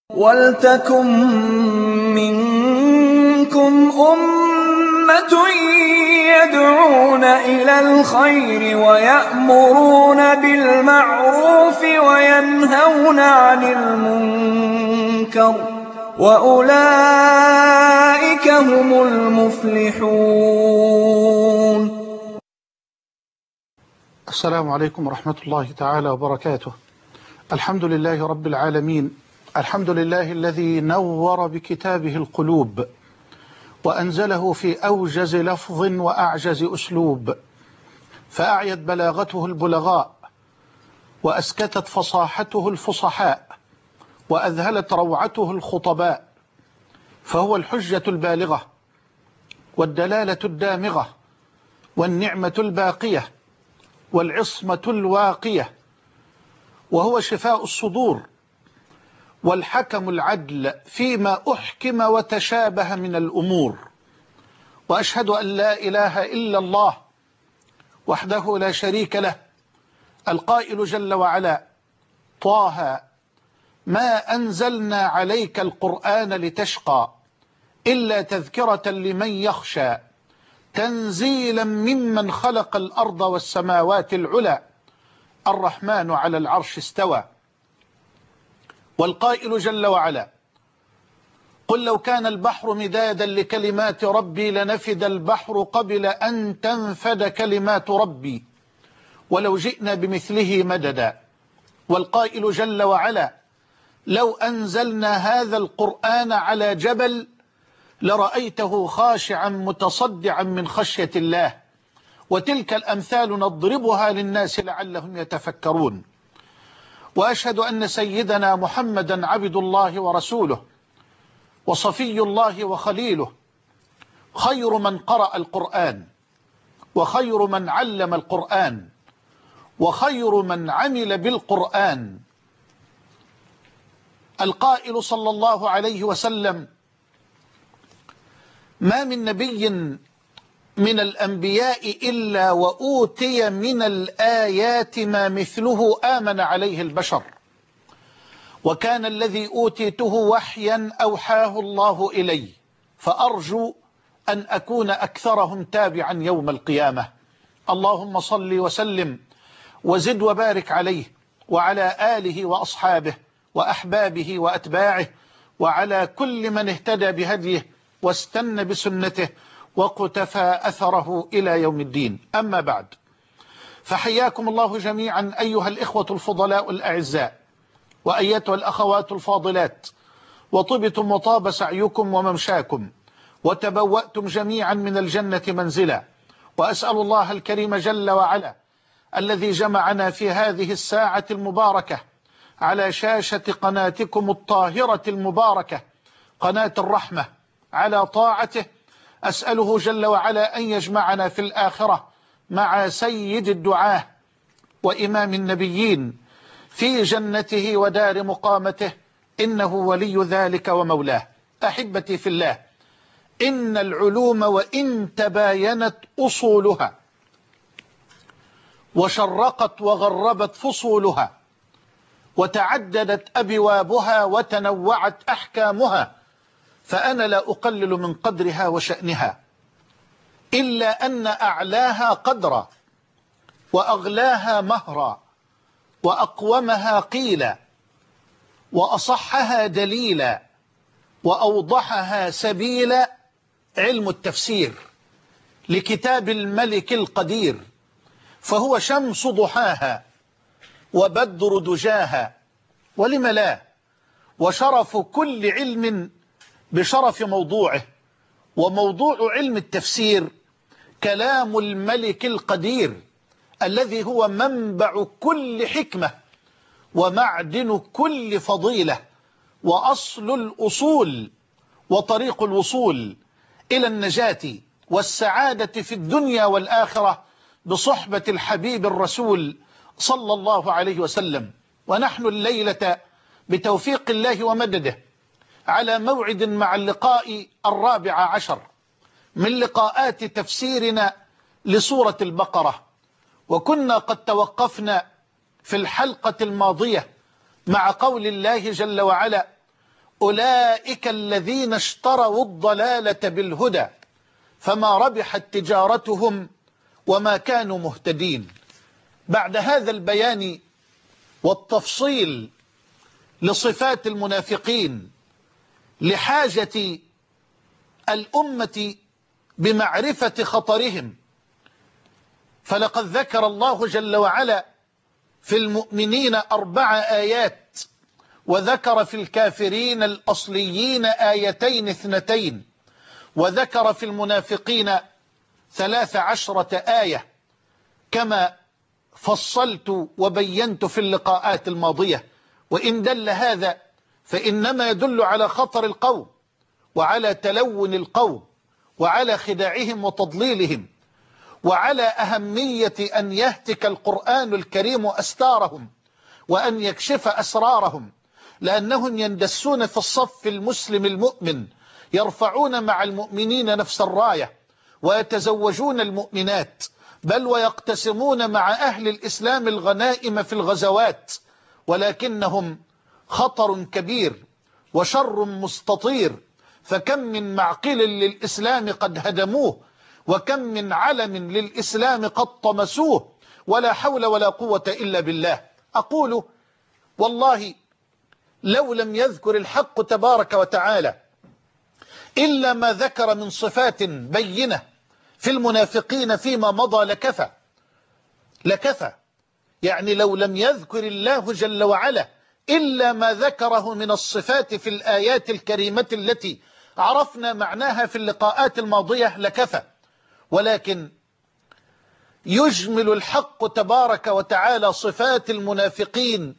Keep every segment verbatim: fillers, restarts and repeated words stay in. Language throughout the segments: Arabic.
وَلْتَكُن مِّنكُمْ أُمَّةٌ يَدْعُونَ إِلَى الْخَيْرِ وَيَأْمُرُونَ بِالْمَعْرُوفِ وَيَنْهَوْنَ عَنِ الْمُنكَرِ ۚ وَأُولَٰئِكَ هُمُ الْمُفْلِحُونَ. السلام عليكم ورحمة الله تعالى وبركاته. الحمد لله رب العالمين، الحمد لله الذي نور بكتابه القلوب وأنزله في أوجز لفظ وأعجز أسلوب، فأعيت بلاغته البلغاء وأسكتت فصاحته الفصحاء وأذهلت روعته الخطباء، فهو الحجة البالغة والدلالة الدامغة والنعمة الباقية والعصمة الواقية، وهو شفاء الصدور والحكم العدل فيما أحكم وتشابه من الأمور. وأشهد أن لا إله إلا الله وحده لا شريك له، القائل جل وعلا: طه ما أنزلنا عليك القرآن لتشقى إلا تذكرة لمن يخشى تنزيلا ممن خلق الأرض والسماوات العلى الرحمن على العرش استوى. والقائل جل وعلا: قل لو كان البحر مدادا لكلمات ربي لنفد البحر قبل أن تنفد كلمات ربي ولو جئنا بمثله مددا. والقائل جل وعلا: لو أنزلنا هذا القرآن على جبل لرأيته خاشعا متصدعا من خشية الله. وتلك الأمثال نضربها للناس لعلهم يتفكرون. وأشهد أن سيدنا محمدا عبد الله ورسوله وصفي الله وخليله، خير من قرأ القرآن وخير من علم القرآن وخير من عمل بالقرآن. القائل صلى الله عليه وسلم: ما من نبي من الأنبياء إلا وأوتي من الآيات ما مثله آمن عليه البشر، وكان الذي أوتيته وحيا أوحاه الله إلي، فأرجو أن أكون أكثرهم تابعا يوم القيامة. اللهم صل وسلم وزد وبارك عليه وعلى آله وأصحابه وأحبابه وأتباعه وعلى كل من اهتدى بهديه واستنى بسنته وقتفى أثره إلى يوم الدين. أما بعد، فحياكم الله جميعا أيها الإخوة الفضلاء الأعزاء وأيتها الأخوات الفاضلات، وطبتم وطاب سعيكم وممشاكم وتبوأتم جميعا من الجنة منزلا. وأسأل الله الكريم جل وعلا الذي جمعنا في هذه الساعة المباركة على شاشة قناتكم الطاهرة المباركة قناة الرحمة على طاعته، أسأله جل وعلا أن يجمعنا في الآخرة مع سيد الدعاة وإمام النبيين في جنته ودار مقامته، إنه ولي ذلك ومولاه. أحبتي في الله، إن العلوم وإن تباينت أصولها وشرقت وغربت فصولها وتعددت أبوابها وتنوعت أحكامها، فأنا لا أقلل من قدرها وشأنها، إلا أن أعلاها قدرا وأغلاها مهرا وأقومها قيلا وأصحها دليلا وأوضحها سبيلا علم التفسير لكتاب الملك القدير، فهو شمس ضحاها وبدر دجاها، ولم لا، وشرف كل علم بشرف موضوعه. وموضوع علم التفسير كلام الملك القدير الذي هو منبع كل حكمة ومعدن كل فضيلة وأصل الأصول وطريق الوصول إلى النجاة والسعادة في الدنيا والآخرة بصحبة الحبيب الرسول صلى الله عليه وسلم. ونحن الليلة بتوفيق الله ومدده على موعد مع اللقاء الرابع عشر من لقاءات تفسيرنا لسورة البقرة، وكنا قد توقفنا في الحلقة الماضية مع قول الله جل وعلا: أولئك الذين اشتروا الضلالة بالهدى فما ربحت تجارتهم وما كانوا مهتدين. بعد هذا البيان والتفصيل لصفات المنافقين لحاجة الأمة بمعرفة خطرهم، فلقد ذكر الله جل وعلا في المؤمنين أربع آيات، وذكر في الكافرين الأصليين آيتين اثنتين، وذكر في المنافقين ثلاث عشرة آية كما فصلت وبينت في اللقاءات الماضية. وإن دل هذا فإنما يدل على خطر القوم وعلى تلون القوم وعلى خداعهم وتضليلهم وعلى أهمية أن يهتك القرآن الكريم أستارهم وأن يكشف أسرارهم، لأنهم يندسون في الصف المسلم المؤمن، يرفعون مع المؤمنين نفس الراية ويتزوجون المؤمنات، بل ويقتسمون مع أهل الإسلام الغنائم في الغزوات، ولكنهم خطر كبير وشر مستطير. فكم من معقل للإسلام قد هدموه، وكم من علم للإسلام قد طمسوه، ولا حول ولا قوة إلا بالله. أقول والله لو لم يذكر الحق تبارك وتعالى إلا ما ذكر من صفات بينة في المنافقين فيما مضى لكفى لكفى يعني لو لم يذكر الله جل وعلا إلا ما ذكره من الصفات في الآيات الكريمة التي عرفنا معناها في اللقاءات الماضية لكفى، ولكن يجمل الحق تبارك وتعالى صفات المنافقين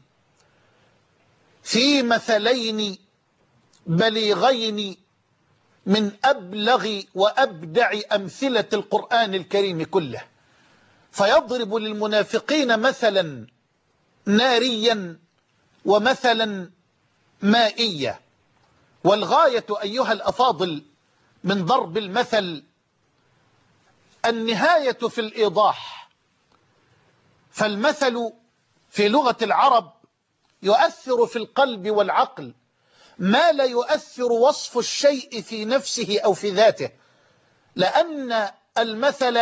في مثلين بليغين من أبلغ وأبدع أمثلة القرآن الكريم كله، فيضرب للمنافقين مثلا ناريا ومثلا مائيا. والغاية أيها الأفاضل من ضرب المثل النهاية في الإيضاح، فالمثل في لغة العرب يؤثر في القلب والعقل ما لا يؤثر وصف الشيء في نفسه أو في ذاته، لأن المثل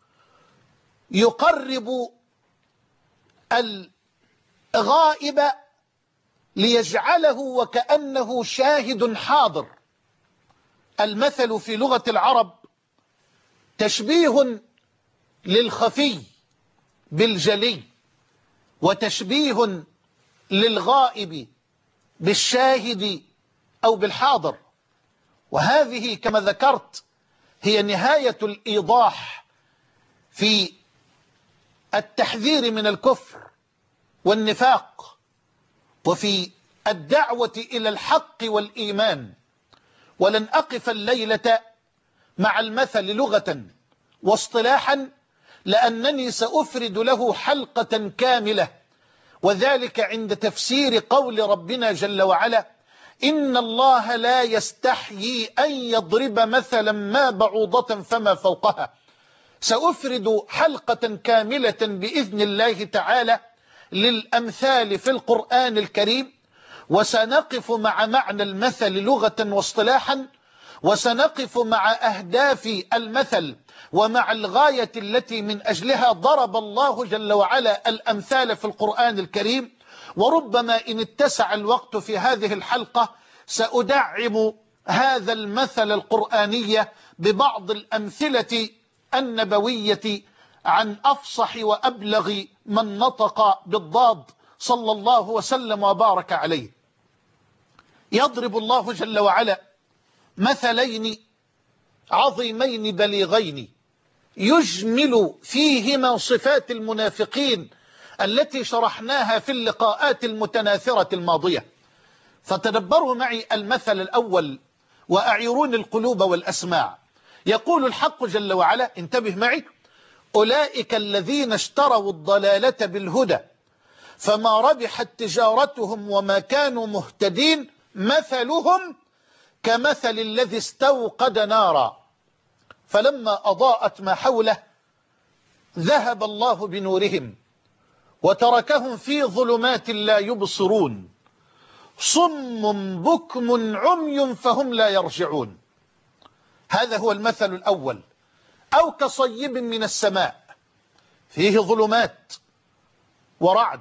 يقرب الغائب ليجعله وكأنه شاهد حاضر. المثل في لغة العرب تشبيه للخفي بالجلي، وتشبيه للغائب بالشاهد أو بالحاضر، وهذه كما ذكرت هي نهاية الإيضاح في التحذير من الكفر والنفاق وفي الدعوة إلى الحق والإيمان. ولن أقف الليلة مع المثل لغة واصطلاحا، لأنني سأفرد له حلقة كاملة، وذلك عند تفسير قول ربنا جل وعلا: إن الله لا يستحيي أن يضرب مثلا ما بعوضة فما فوقها. سأفرد حلقة كاملة بإذن الله تعالى للأمثال في القرآن الكريم، وسنقف مع معنى المثل لغة واصطلاحا، وسنقف مع أهداف المثل ومع الغاية التي من أجلها ضرب الله جل وعلا الأمثال في القرآن الكريم. وربما إن اتسع الوقت في هذه الحلقة سأدعم هذا المثل القرآني ببعض الأمثلة النبوية عن أفصح وأبلغ من نطق بالضاد صلى الله وسلم وبارك عليه. يضرب الله جل وعلا مثلين عظيمين بليغين يجمل فيهما صفات المنافقين التي شرحناها في اللقاءات المتناثرة الماضية. فتدبروا معي المثل الأول وأعيرون القلوب والأسماع. يقول الحق جل وعلا، انتبه معي: أولئك الذين اشتروا الضلالة بالهدى فما ربحت تجارتهم وما كانوا مهتدين مثلهم كمثل الذي استوقد نارا فلما أضاءت ما حوله ذهب الله بنورهم وتركهم في ظلمات لا يبصرون صم بكم عمي فهم لا يرجعون. هذا هو المثل الأول. أو كصيب من السماء فيه ظلمات ورعد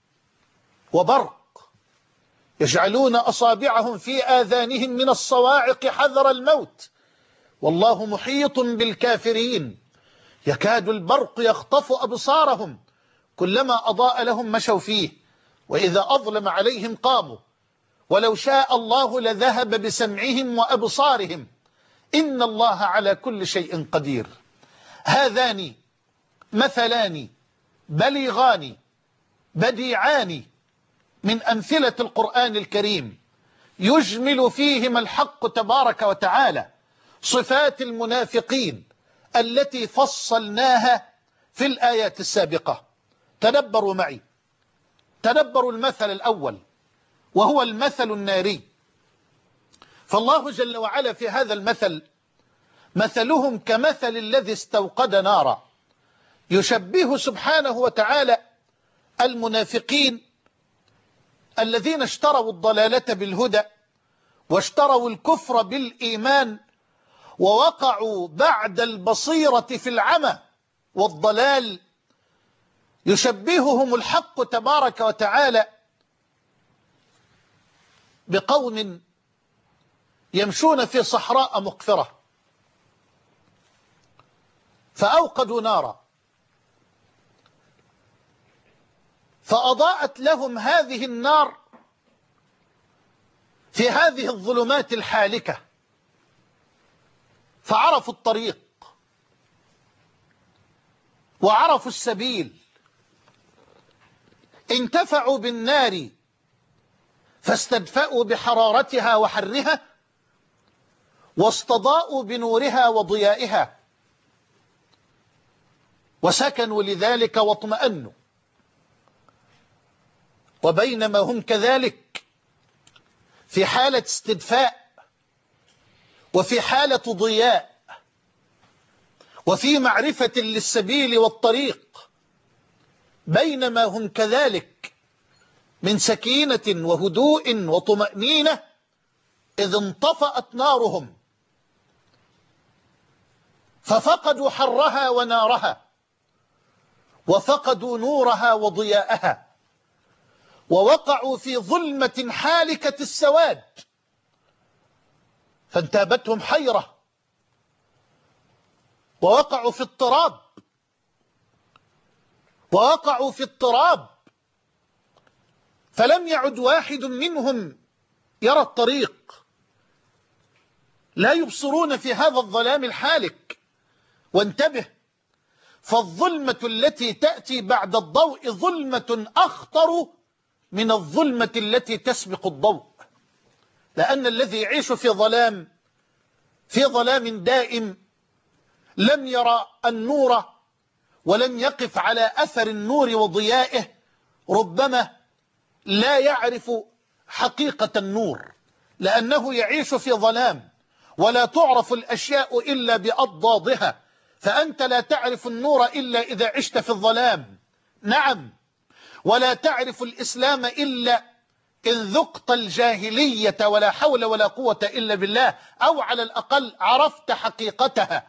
وبرق يجعلون أصابعهم في آذانهم من الصواعق حذر الموت والله محيط بالكافرين يكاد البرق يخطف أبصارهم كلما أضاء لهم مشوا فيه وإذا أظلم عليهم قاموا ولو شاء الله لذهب بسمعهم وأبصارهم إن الله على كل شيء قدير. هذان مثلان بليغان بديعان من أمثلة القرآن الكريم يجمل فيهما الحق تبارك وتعالى صفات المنافقين التي فصلناها في الآيات السابقة. تدبروا معي، تدبروا المثل الأول وهو المثل الناري. فالله جل وعلا في هذا المثل مثلهم كمثل الذي استوقد نارا، يشبه سبحانه وتعالى المنافقين الذين اشتروا الضلالة بالهدى واشتروا الكفر بالإيمان ووقعوا بعد البصيرة في العمى والضلال. يشبههم الحق تبارك وتعالى بقوم يمشون في صحراء مقفرة فأوقدوا نارا فأضاءت لهم هذه النار في هذه الظلمات الحالكة فعرفوا الطريق وعرفوا السبيل، انتفعوا بالنار فاستدفأوا بحرارتها وحرها واستضاءوا بنورها وضيائها وسكنوا لذلك واطمأنوا. وبينما هم كذلك في حالة استدفاء وفي حالة ضياء وفي معرفة للسبيل والطريق، بينما هم كذلك من سكينة وهدوء وطمأنينة إذ انطفأت نارهم ففقدوا حرها ونارها وفقدوا نورها وضياءها ووقعوا في ظلمة حالكة السواد فانتابتهم حيرة ووقعوا في اضطراب ووقعوا في اضطراب فلم يعد واحد منهم يرى الطريق، لا يبصرون في هذا الظلام الحالك. وانتبه، فالظلمة التي تأتي بعد الضوء ظلمة أخطر من الظلمة التي تسبق الضوء، لأن الذي يعيش في ظلام في ظلام دائم لم يرى النور ولم يقف على أثر النور وضيائه ربما لا يعرف حقيقة النور، لأنه يعيش في ظلام ولا تعرف الأشياء إلا بأضدادها، فأنت لا تعرف النور إلا إذا عشت في الظلام. نعم، ولا تعرف الإسلام إلا إن ذقت الجاهلية ولا حول ولا قوة إلا بالله، أو على الأقل عرفت حقيقتها.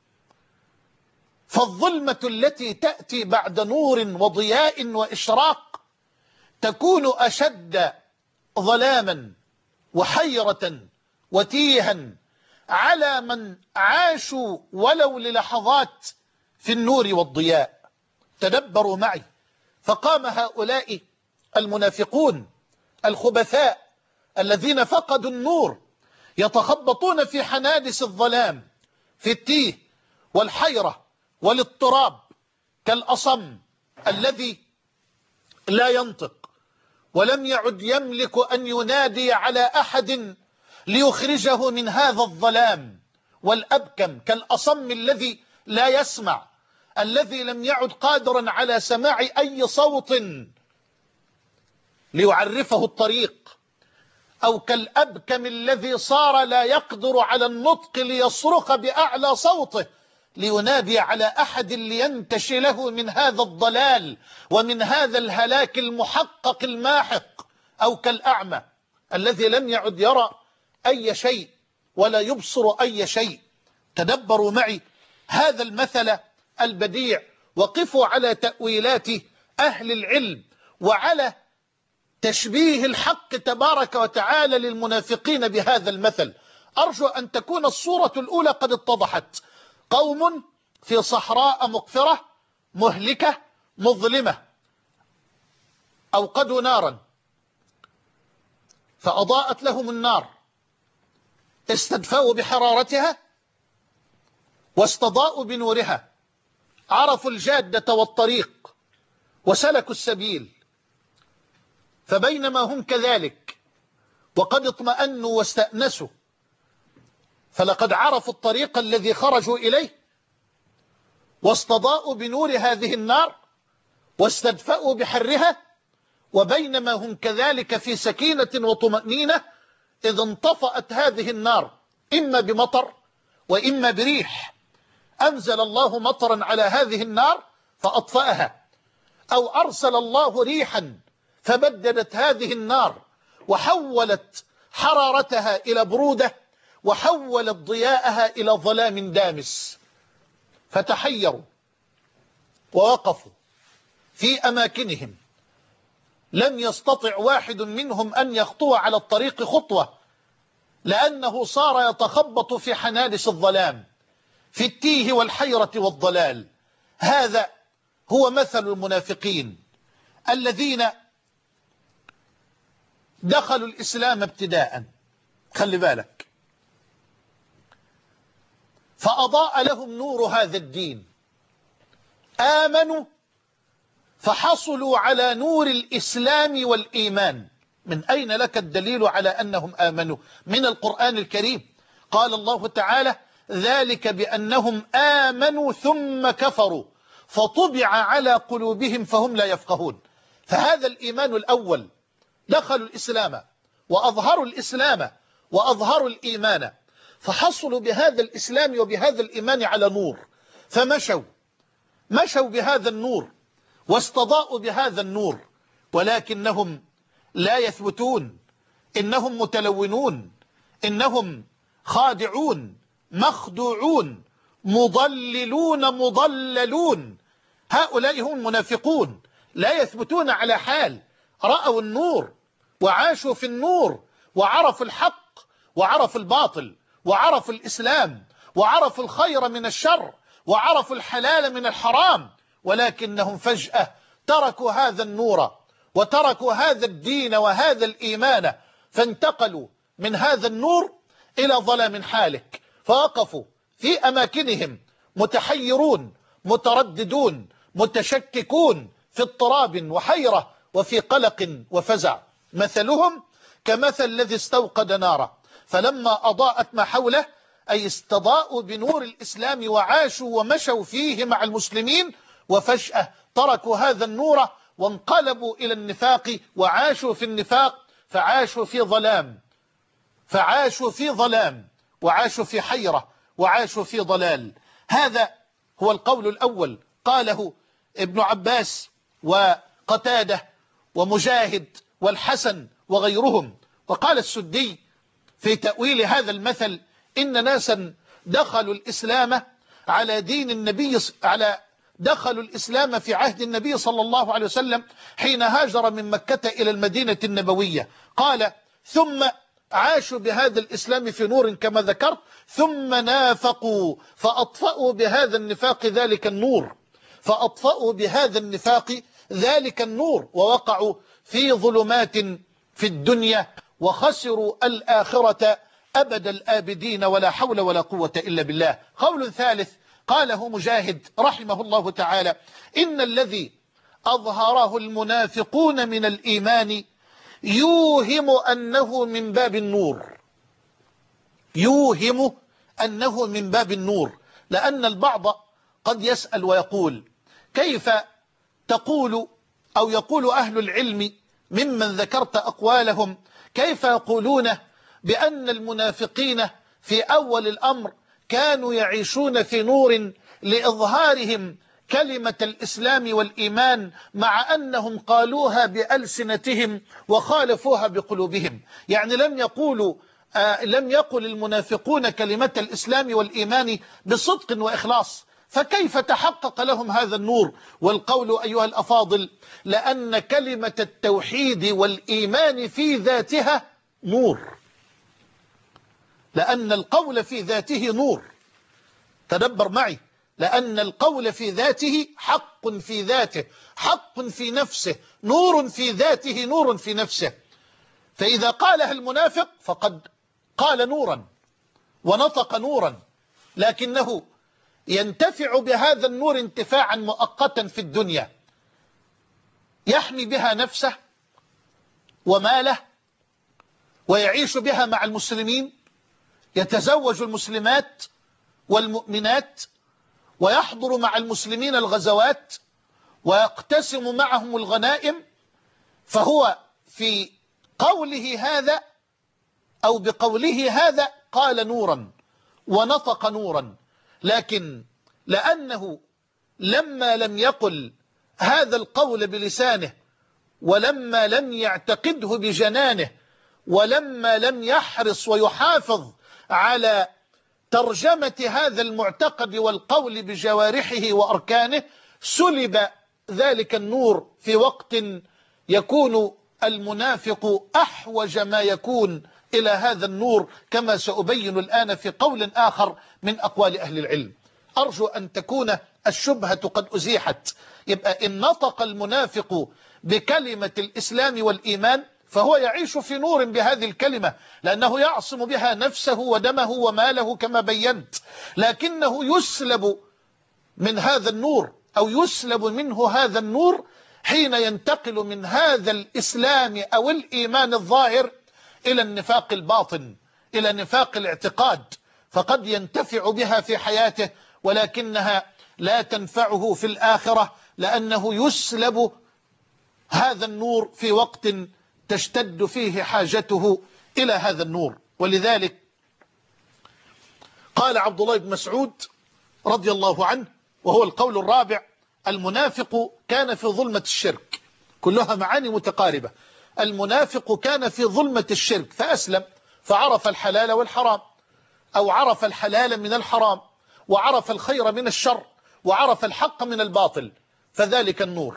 فالظلمة التي تأتي بعد نور وضياء وإشراق تكون أشد ظلاما وحيرة وتيها على من عاشوا ولو للحظات في النور والضياء. تدبروا معي، فقام هؤلاء المنافقون الخبثاء الذين فقدوا النور يتخبطون في حنادس الظلام في التيه والحيرة والاضطراب كالأصم الذي لا ينطق ولم يعد يملك أن ينادي على أحد ليخرجه من هذا الظلام، والأبكم كالأصم الذي لا يسمع الذي لم يعد قادرا على سماع أي صوت ليعرفه الطريق، أو كالأبكم الذي صار لا يقدر على النطق ليصرخ بأعلى صوته لينادي على أحد لينتشي له من هذا الضلال ومن هذا الهلاك المحقق الماحق، أو كالأعمى الذي لم يعد يرى أي شيء ولا يبصر أي شيء. تدبروا معي هذا المثل البديع، وقفوا على تأويلات أهل العلم وعلى تشبيه الحق تبارك وتعالى للمنافقين بهذا المثل. أرجو أن تكون الصورة الأولى قد اتضحت. قوم في صحراء مقفرة مهلكة مظلمة، أوقدوا نارا فأضاءت لهم النار، استدفأوا بحرارتها واستضاءوا بنورها، عرفوا الجادة والطريق وسلكوا السبيل. فبينما هم كذلك وقد اطمأنوا واستأنسوا، فلقد عرفوا الطريق الذي خرجوا إليه واستضاءوا بنور هذه النار واستدفأوا بحرها، وبينما هم كذلك في سكينة وطمأنينة إذ انطفأت هذه النار إما بمطر وإما بريح، أنزل الله مطرا على هذه النار فأطفأها، أو أرسل الله ريحا فبددت هذه النار وحولت حرارتها إلى برودة وحولت ضياءها إلى ظلام دامس. فتحيروا ووقفوا في أماكنهم، لم يستطع واحد منهم أن يخطو على الطريق خطوة، لأنه صار يتخبط في حنادس الظلام، في التيه والحيرة والضلال. هذا هو مثل المنافقين الذين دخلوا الإسلام ابتداء، خلي بالك، فأضاء لهم نور هذا الدين، آمنوا فحصلوا على نور الإسلام والإيمان. من أين لك الدليل على أنهم آمنوا؟ من القرآن الكريم. قال الله تعالى: ذلك بأنهم آمنوا ثم كفروا فطبع على قلوبهم فهم لا يفقهون. فهذا الإيمان الأول، دخلوا الإسلام وأظهروا الإسلام وأظهروا الإيمان، فحصلوا بهذا الإسلام وبهذا الإيمان على نور، فمشوا مشوا بهذا النور واستضاءوا بهذا النور، ولكنهم لا يثبتون، إنهم متلونون، إنهم خادعون مخدوعون مضللون مضللون. هؤلاء هم المنافقون، لا يثبتون على حال. رأوا النور وعاشوا في النور وعرفوا الحق وعرفوا الباطل وعرفوا الإسلام وعرفوا الخير من الشر وعرفوا الحلال من الحرام، ولكنهم فجأة تركوا هذا النور وتركوا هذا الدين وهذا الإيمان، فانتقلوا من هذا النور إلى ظلام حالك، فوقفوا في أماكنهم متحيرون مترددون متشككون في اضطراب وحيرة وفي قلق وفزع. مثلهم كمثل الذي استوقد نارا فلما أضاءت ما حوله، أي استضاءوا بنور الإسلام وعاشوا ومشوا فيه مع المسلمين، وفجأة تركوا هذا النور وانقلبوا إلى النفاق وعاشوا في النفاق، فعاشوا في ظلام فعاشوا في ظلام وعاشوا في حيرة وعاشوا في ضلال. هذا هو القول الأول، قاله ابن عباس وقتاده ومجاهد والحسن وغيرهم. وقال السدي في تأويل هذا المثل: إن ناسا دخلوا الإسلام على دين النبي على دخلوا الإسلام في عهد النبي صلى الله عليه وسلم حين هاجر من مكة إلى المدينة النبوية. قال: ثم عاشوا بهذا الإسلام في نور كما ذكرت، ثم نافقوا فأطفأوا بهذا النفاق ذلك النور فأطفأوا بهذا النفاق ذلك النور ووقعوا في ظلمات في الدنيا وخسروا الآخرة أبد الآبدين، ولا حول ولا قوة إلا بالله. قول ثالث قاله مجاهد رحمه الله تعالى: إن الذي أظهره المنافقون من الإيمان يوهم أنه من باب النور يوهم أنه من باب النور لأن البعض قد يسأل ويقول: كيف تقول أو يقول أهل العلم ممن ذكرت أقوالهم، كيف يقولون بأن المنافقين في أول الأمر كانوا يعيشون في نور لإظهارهم كلمة الإسلام والإيمان مع أنهم قالوها بألسنتهم وخالفوها بقلوبهم. يعني لم يقولوا آه لم يقل المنافقون كلمة الإسلام والإيمان بصدق وإخلاص، فكيف تحقق لهم هذا النور؟ والقول أيها الأفاضل لأن كلمة التوحيد والإيمان في ذاتها نور، لأن القول في ذاته نور. تدبر معي، لأن القول في ذاته حق في ذاته، حق في نفسه، نور في ذاته، نور في نفسه. فإذا قالها المنافق فقد قال نورا ونطق نورا، لكنه ينتفع بهذا النور انتفاعا مؤقتا في الدنيا، يحمي بها نفسه وماله، ويعيش بها مع المسلمين، يتزوج المسلمات والمؤمنات، ويحضر مع المسلمين الغزوات، ويقتسم معهم الغنائم. فهو في قوله هذا أو بقوله هذا قال نورا ونطق نورا، لكن لأنه لما لم يقل هذا القول بلسانه، ولما لم يعتقده بجنانه، ولما لم يحرص ويحافظ على ترجمة هذا المعتقد والقول بجوارحه وأركانه، سلب ذلك النور في وقت يكون المنافق أحوج ما يكون إلى هذا النور، كما سأبين الآن في قول آخر من أقوال أهل العلم. أرجو أن تكون الشبهة قد أزيحت. يبقى إن نطق المنافق بكلمة الإسلام والإيمان فهو يعيش في نور بهذه الكلمة، لأنه يعصم بها نفسه ودمه وماله كما بينت، لكنه يسلب من هذا النور أو يسلب منه هذا النور حين ينتقل من هذا الإسلام أو الإيمان الظاهر إلى النفاق الباطن، إلى نفاق الاعتقاد، فقد ينتفع بها في حياته ولكنها لا تنفعه في الآخرة، لأنه يسلب هذا النور في وقت تشتد فيه حاجته إلى هذا النور. ولذلك قال عبد الله بن مسعود رضي الله عنه، وهو القول الرابع: المنافق كان في ظلمة الشرك. كلها معاني متقاربة. المنافق كان في ظلمة الشرك فأسلم، فعرف الحلال والحرام، أو عرف الحلال من الحرام، وعرف الخير من الشر، وعرف الحق من الباطل، فذلك النور،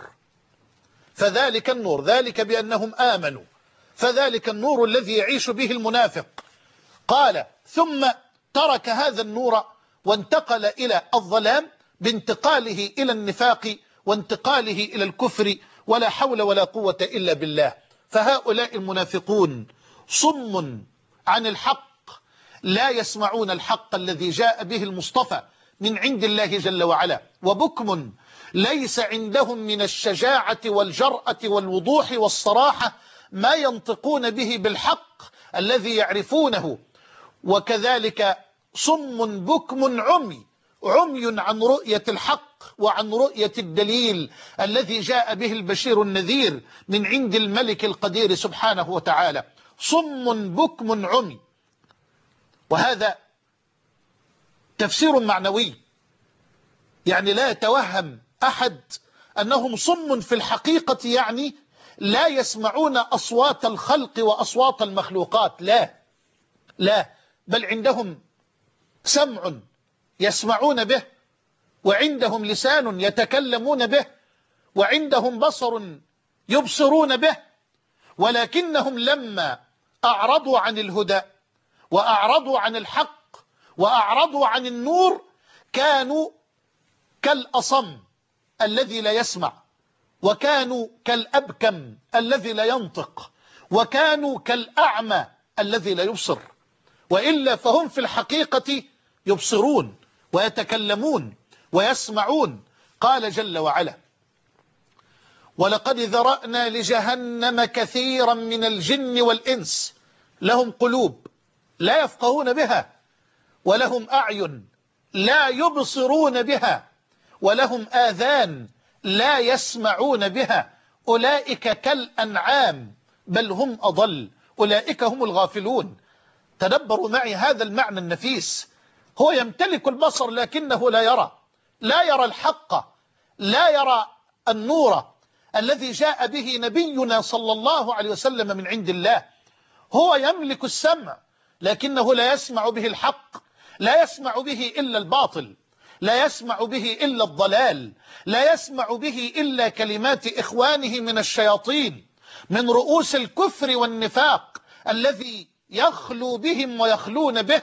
فذلك النور، ذلك بأنهم آمنوا، فذلك النور الذي يعيش به المنافق. قال: ثم ترك هذا النور وانتقل إلى الظلام بانتقاله إلى النفاق وانتقاله إلى الكفر، ولا حول ولا قوة إلا بالله. فهؤلاء المنافقون صم عن الحق، لا يسمعون الحق الذي جاء به المصطفى من عند الله جل وعلا، وبكم ليس عندهم من الشجاعة والجرأة والوضوح والصراحة ما ينطقون به بالحق الذي يعرفونه. وكذلك صم بكم عمي، عمي عن رؤية الحق وعن رؤية الدليل الذي جاء به البشير النذير من عند الملك القدير سبحانه وتعالى. صم بكم عمي، وهذا تفسير معنوي، يعني لا يتوهم أحد أنهم صم في الحقيقة، يعني لا يسمعون أصوات الخلق وأصوات المخلوقات، لا لا، بل عندهم سمع يسمعون به، وعندهم لسان يتكلمون به، وعندهم بصر يبصرون به، ولكنهم لما أعرضوا عن الهدى وأعرضوا عن الحق وأعرضوا عن النور كانوا كالأصم الذي لا يسمع، وكانوا كالأبكم الذي لا ينطق، وكانوا كالأعمى الذي لا يبصر. وإلا فهم في الحقيقة يبصرون ويتكلمون ويسمعون. قال جل وعلا: ولقد ذرأنا لجهنم كثيرا من الجن والإنس لهم قلوب لا يفقهون بها، ولهم أعين لا يبصرون بها، ولهم آذان لا يسمعون بها، أولئك كالأنعام بل هم أضل، أولئك هم الغافلون. تدبروا معي هذا المعنى النفيس. هو يمتلك البصر لكنه لا يرى، لا يرى الحق لا يرى النور الذي جاء به نبينا صلى الله عليه وسلم من عند الله. هو يملك السمع لكنه لا يسمع به الحق، لا يسمع به إلا الباطل، لا يسمع به إلا الضلال، لا يسمع به إلا كلمات إخوانه من الشياطين، من رؤوس الكفر والنفاق الذي يخلو بهم ويخلون به.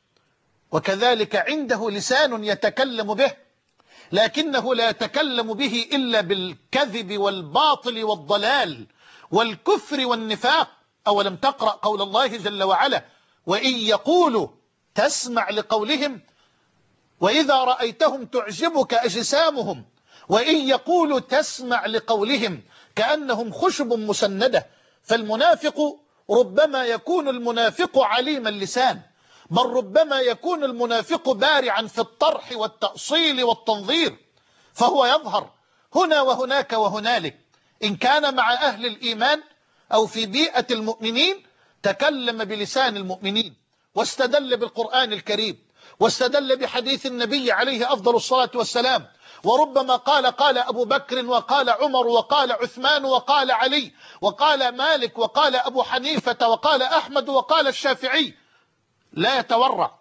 وكذلك عنده لسان يتكلم به، لكنه لا يتكلم به إلا بالكذب والباطل والضلال والكفر والنفاق. أولم تقرأ قول الله جل وعلا: وإن يقولوا تسمع لقولهم وإذا رأيتهم تعجبك أجسامهم وإن يقولوا تسمع لقولهم كأنهم خشب مسندة. فالمنافق ربما يكون المنافق عليم اللسان، بل ربما يكون المنافق بارعا في الطرح والتأصيل والتنظير، فهو يظهر هنا وهناك وهنالك. إن كان مع أهل الإيمان أو في بيئة المؤمنين تكلم بلسان المؤمنين، واستدل بالقرآن الكريم، واستدل بحديث النبي عليه أفضل الصلاة والسلام، وربما قال قال أبو بكر وقال عمر وقال عثمان وقال علي وقال مالك وقال أبو حنيفة وقال أحمد وقال الشافعي. لا يتورع،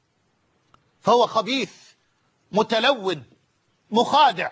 فهو خبيث متلون مخادع.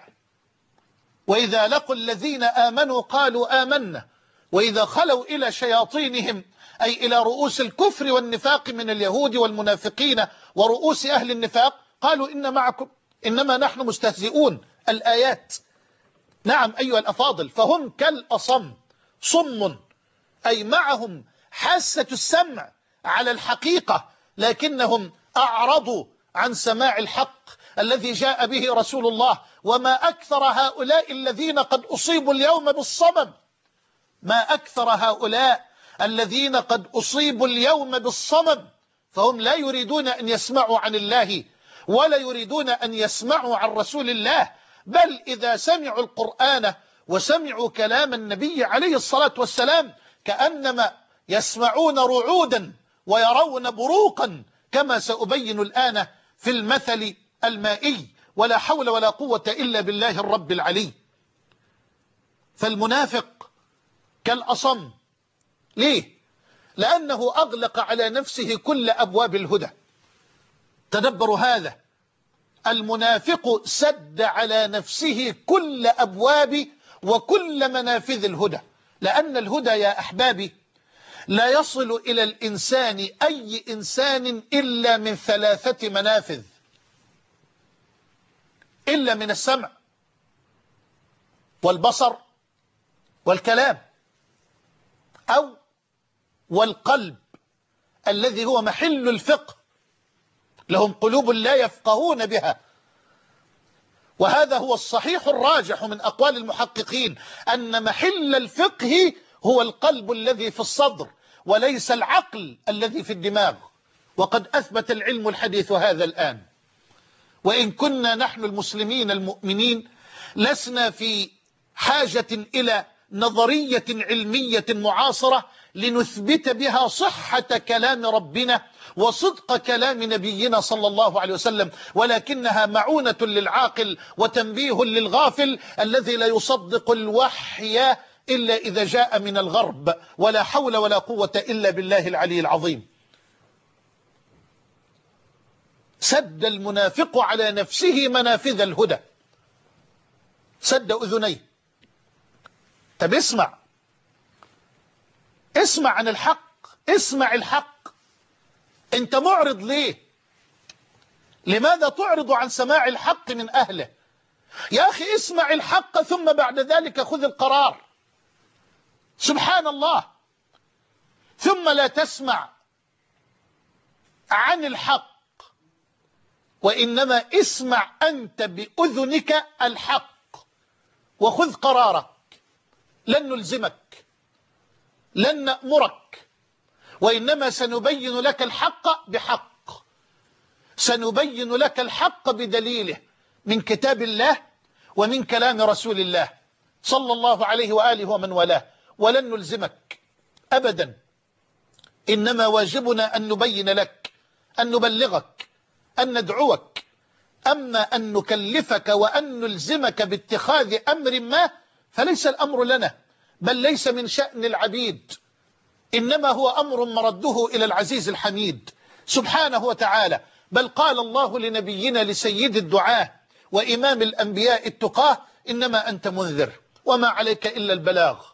وإذا لقوا الذين آمنوا قالوا آمنا وإذا خلوا إلى شياطينهم أي إلى رؤوس الكفر والنفاق من اليهود والمنافقين ورؤوس أهل النفاق قالوا إن معكم إنما نحن مستهزئون. الآيات. نعم أيها الأفاضل، فهم كالأصم صم، أي معهم حاسة السمع على الحقيقة، لكنهم أعرضوا عن سماع الحق الذي جاء به رسول الله. وما أكثر هؤلاء الذين قد أصيبوا اليوم بالصمم، ما أكثر هؤلاء الذين قد أصيبوا اليوم بالصمم، فهم لا يريدون أن يسمعوا عن الله ولا يريدون أن يسمعوا عن رسول الله، بل إذا سمعوا القرآن وسمعوا كلام النبي عليه الصلاة والسلام كأنما يسمعون رعودا ويرون بروقا، كما سأبين الآن في المثل المائي. ولا حول ولا قوة إلا بالله الرب العلي. فالمنافق كالأصم. ليه؟ لأنه أغلق على نفسه كل أبواب الهدى. تدبروا هذا، المنافق سد على نفسه كل أبواب وكل منافذ الهدى. لأن الهدى يا أحبابي لا يصل إلى الإنسان أي إنسان إلا من ثلاثة منافذ، إلا من السمع والبصر والكلام، أو والقلب الذي هو محل الفقه. لهم قلوب لا يفقهون بها. وهذا هو الصحيح الراجح من أقوال المحققين، أن محل الفقه هو القلب الذي في الصدر وليس العقل الذي في الدماغ. وقد أثبت العلم الحديث هذا الآن. وإن كنا نحن المسلمين المؤمنين لسنا في حاجة إلى نظرية علمية معاصرة لنثبت بها صحة كلام ربنا وصدق كلام نبينا صلى الله عليه وسلم، ولكنها معونة للعاقل وتنبيه للغافل الذي لا يصدق الوحي إلا إذا جاء من الغرب. ولا حول ولا قوة إلا بالله العلي العظيم. سد المنافق على نفسه منافذ الهدى، سد أذنيه. طب اسمع، اسمع عن الحق، اسمع الحق. انت معرض ليه؟ لماذا تعرض عن سماع الحق من أهله؟ يا أخي اسمع الحق ثم بعد ذلك خذ القرار. سبحان الله. ثم لا تسمع عن الحق، وإنما اسمع أنت بأذنك الحق وخذ قرارك. لن نلزمك، لن نأمرك، وإنما سنبين لك الحق بحق، سنبين لك الحق بدليله من كتاب الله ومن كلام رسول الله صلى الله عليه وآله ومن والاه. ولن نلزمك أبدا، إنما واجبنا أن نبين لك، أن نبلغك، أن ندعوك، أما أن نكلفك وأن نلزمك باتخاذ أمر ما فليس الأمر لنا، بل ليس من شأن العبيد، إنما هو أمر مرده إلى العزيز الحميد سبحانه وتعالى. بل قال الله لنبينا لسيد الدعاة وإمام الأنبياء التقاه: إنما أنت منذر وما عليك إلا البلاغ،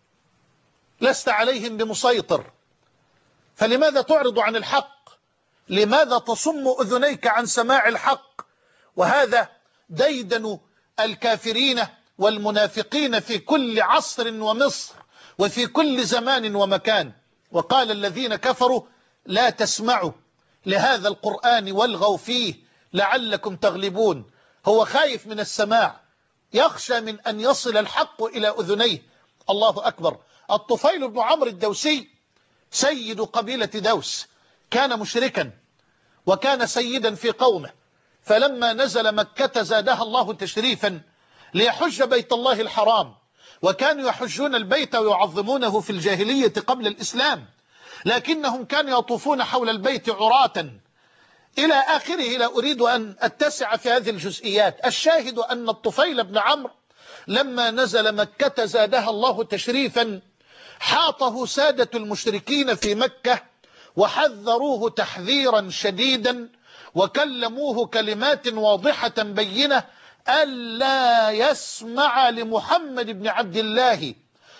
لست عليهم بمسيطر. فلماذا تعرض عن الحق؟ لماذا تصم أذنيك عن سماع الحق؟ وهذا ديدن الكافرين والمنافقين في كل عصر ومصر وفي كل زمان ومكان. وقال الذين كفروا: لا تسمعوا لهذا القرآن والغوا فيه لعلكم تغلبون. هو خايف من السماع، يخشى من أن يصل الحق إلى أذنيه. الله أكبر. الطفيل بن عمرو الدوسي سيد قبيلة دوس، كان مشركا وكان سيدا في قومه، فلما نزل مكة زادها الله تشريفا ليحج بيت الله الحرام، وكانوا يحجون البيت ويعظمونه في الجاهلية قبل الإسلام، لكنهم كانوا يطوفون حول البيت عراة إلى آخره. لا أريد أن أتسع في هذه الجزئيات. الشاهد أن الطفيل بن عمرو لما نزل مكة زادها الله تشريفا حاطه سادة المشركين في مكة وحذروه تحذيرا شديدا، وكلموه كلمات واضحة بينة ألا يسمع لمحمد بن عبد الله،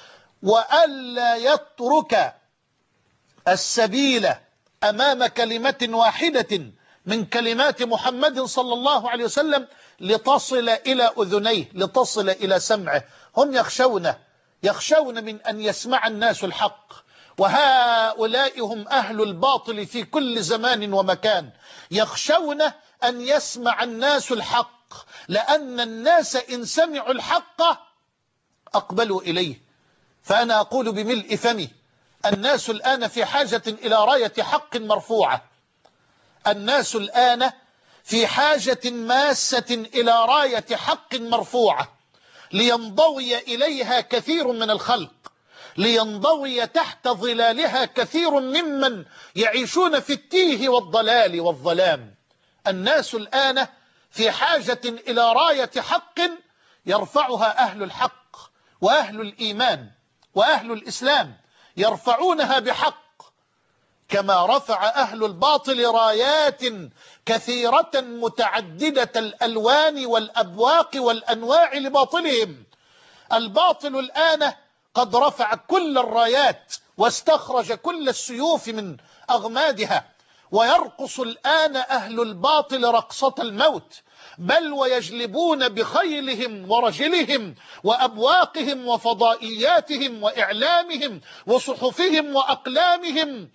وألا يترك السبيل أمام كلمة واحدة من كلمات محمد صلى الله عليه وسلم لتصل إلى أذنيه، لتصل إلى سمعه. هم يخشون يخشون من أن يسمع الناس الحق، وهؤلاء هم أهل الباطل في كل زمان ومكان. يخشون أن يسمع الناس الحق، لأن الناس إن سمعوا الحق أقبلوا إليه. فأنا أقول بملء فمي: الناس الآن في حاجة إلى راية حق مرفوعة. الناس الآن في حاجة ماسة إلى راية حق مرفوعة لينضوي إليها كثير من الخلق، لينضوي تحت ظلالها كثير ممن يعيشون في التيه والضلال والظلام. الناس الآن في حاجة إلى راية حق يرفعها أهل الحق وأهل الإيمان وأهل الإسلام، يرفعونها بحق، كما رفع أهل الباطل رايات كثيرة متعددة الألوان والأبواق والأنواع لباطلهم. الباطل الآن قد رفع كل الرايات واستخرج كل السيوف من أغمادها، ويرقص الآن أهل الباطل رقصة الموت، بل ويجلبون بخيلهم ورجلهم وأبواقهم وفضائياتهم وإعلامهم وصحفهم وأقلامهم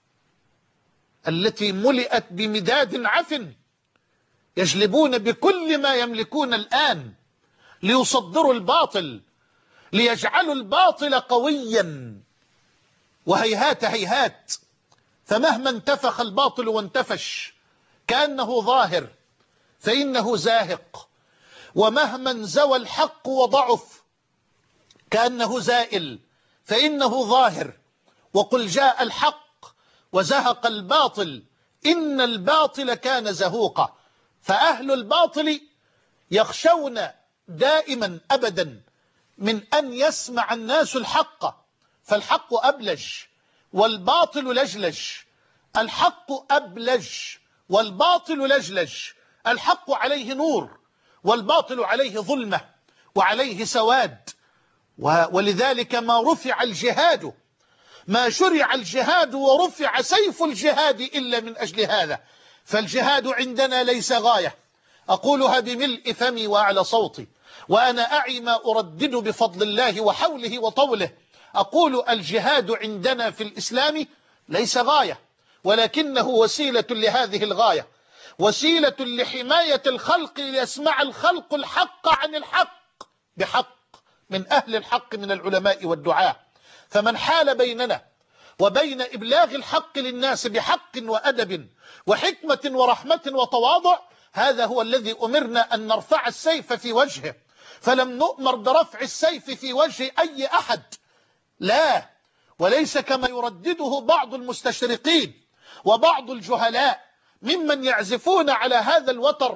التي ملئت بمداد عفن، يجلبون بكل ما يملكون الآن ليصدروا الباطل، ليجعلوا الباطل قويا. وهيهات هيهات، فمهما انتفخ الباطل وانتفش كأنه ظاهر فإنه زاهق، ومهما انزوى الحق وضعف كأنه زائل فإنه ظاهر. وقل جاء الحق وزهق الباطل إن الباطل كان زهوقا. فأهل الباطل يخشون دائما أبدا من أن يسمع الناس الحق، فالحق أبلج والباطل لجلج. الحق أبلج والباطل لجلج. الحق عليه نور والباطل عليه ظلمة وعليه سواد. ولذلك ما رفع الجهاد، ما شرع الجهاد ورفع سيف الجهاد إلا من أجل هذا. فالجهاد عندنا ليس غاية، أقولها بملء فمي وأعلى صوتي، وأنا أعي ما أردد بفضل الله وحوله وطوله. أقول الجهاد عندنا في الإسلام ليس غاية، ولكنه وسيلة لهذه الغاية، وسيلة لحماية الخلق ليسمع الخلق الحق عن الحق بحق من أهل الحق من العلماء والدعاة. فمن حال بيننا وبين إبلاغ الحق للناس بحق وأدب وحكمة ورحمة وتواضع، هذا هو الذي أمرنا أن نرفع السيف في وجهه. فلم نؤمر برفع السيف في وجه أي أحد، لا، وليس كما يردده بعض المستشرقين وبعض الجهلاء ممن يعزفون على هذا الوتر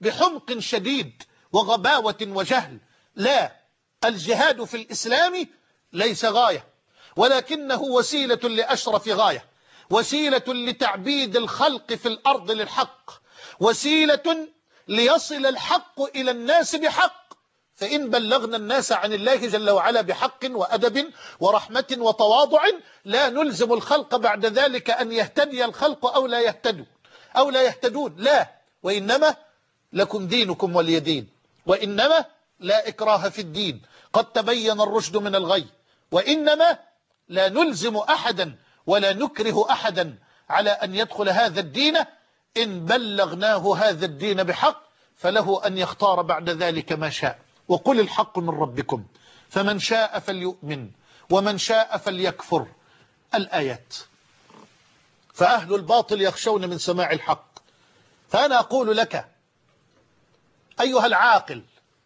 بحمق شديد وغباوة وجهل. لا، الجهاد في الإسلام ليس غاية، ولكنه وسيلة لأشرف غاية، وسيلة لتعبيد الخلق في الأرض للحق، وسيلة ليصل الحق إلى الناس بحق. فإن بلغنا الناس عن الله جل وعلا بحق وأدب ورحمة وتواضع لا نلزم الخلق بعد ذلك أن يهتدي الخلق أو لا يهتدوا أو لا يهتدون، لا، وإنما لكم دينكم ولي دين، وإنما لا إكراه في الدين، قد تبين الرشد من الغي، وإنما لا نلزم أحدا ولا نكره أحدا على أن يدخل هذا الدين. إن بلغناه هذا الدين بحق فله أن يختار بعد ذلك ما شاء. وقل الحق من ربكم فمن شاء فليؤمن ومن شاء فليكفر. الآيات. فأهل الباطل يخشون من سماع الحق. فأنا أقول لك أيها العاقل،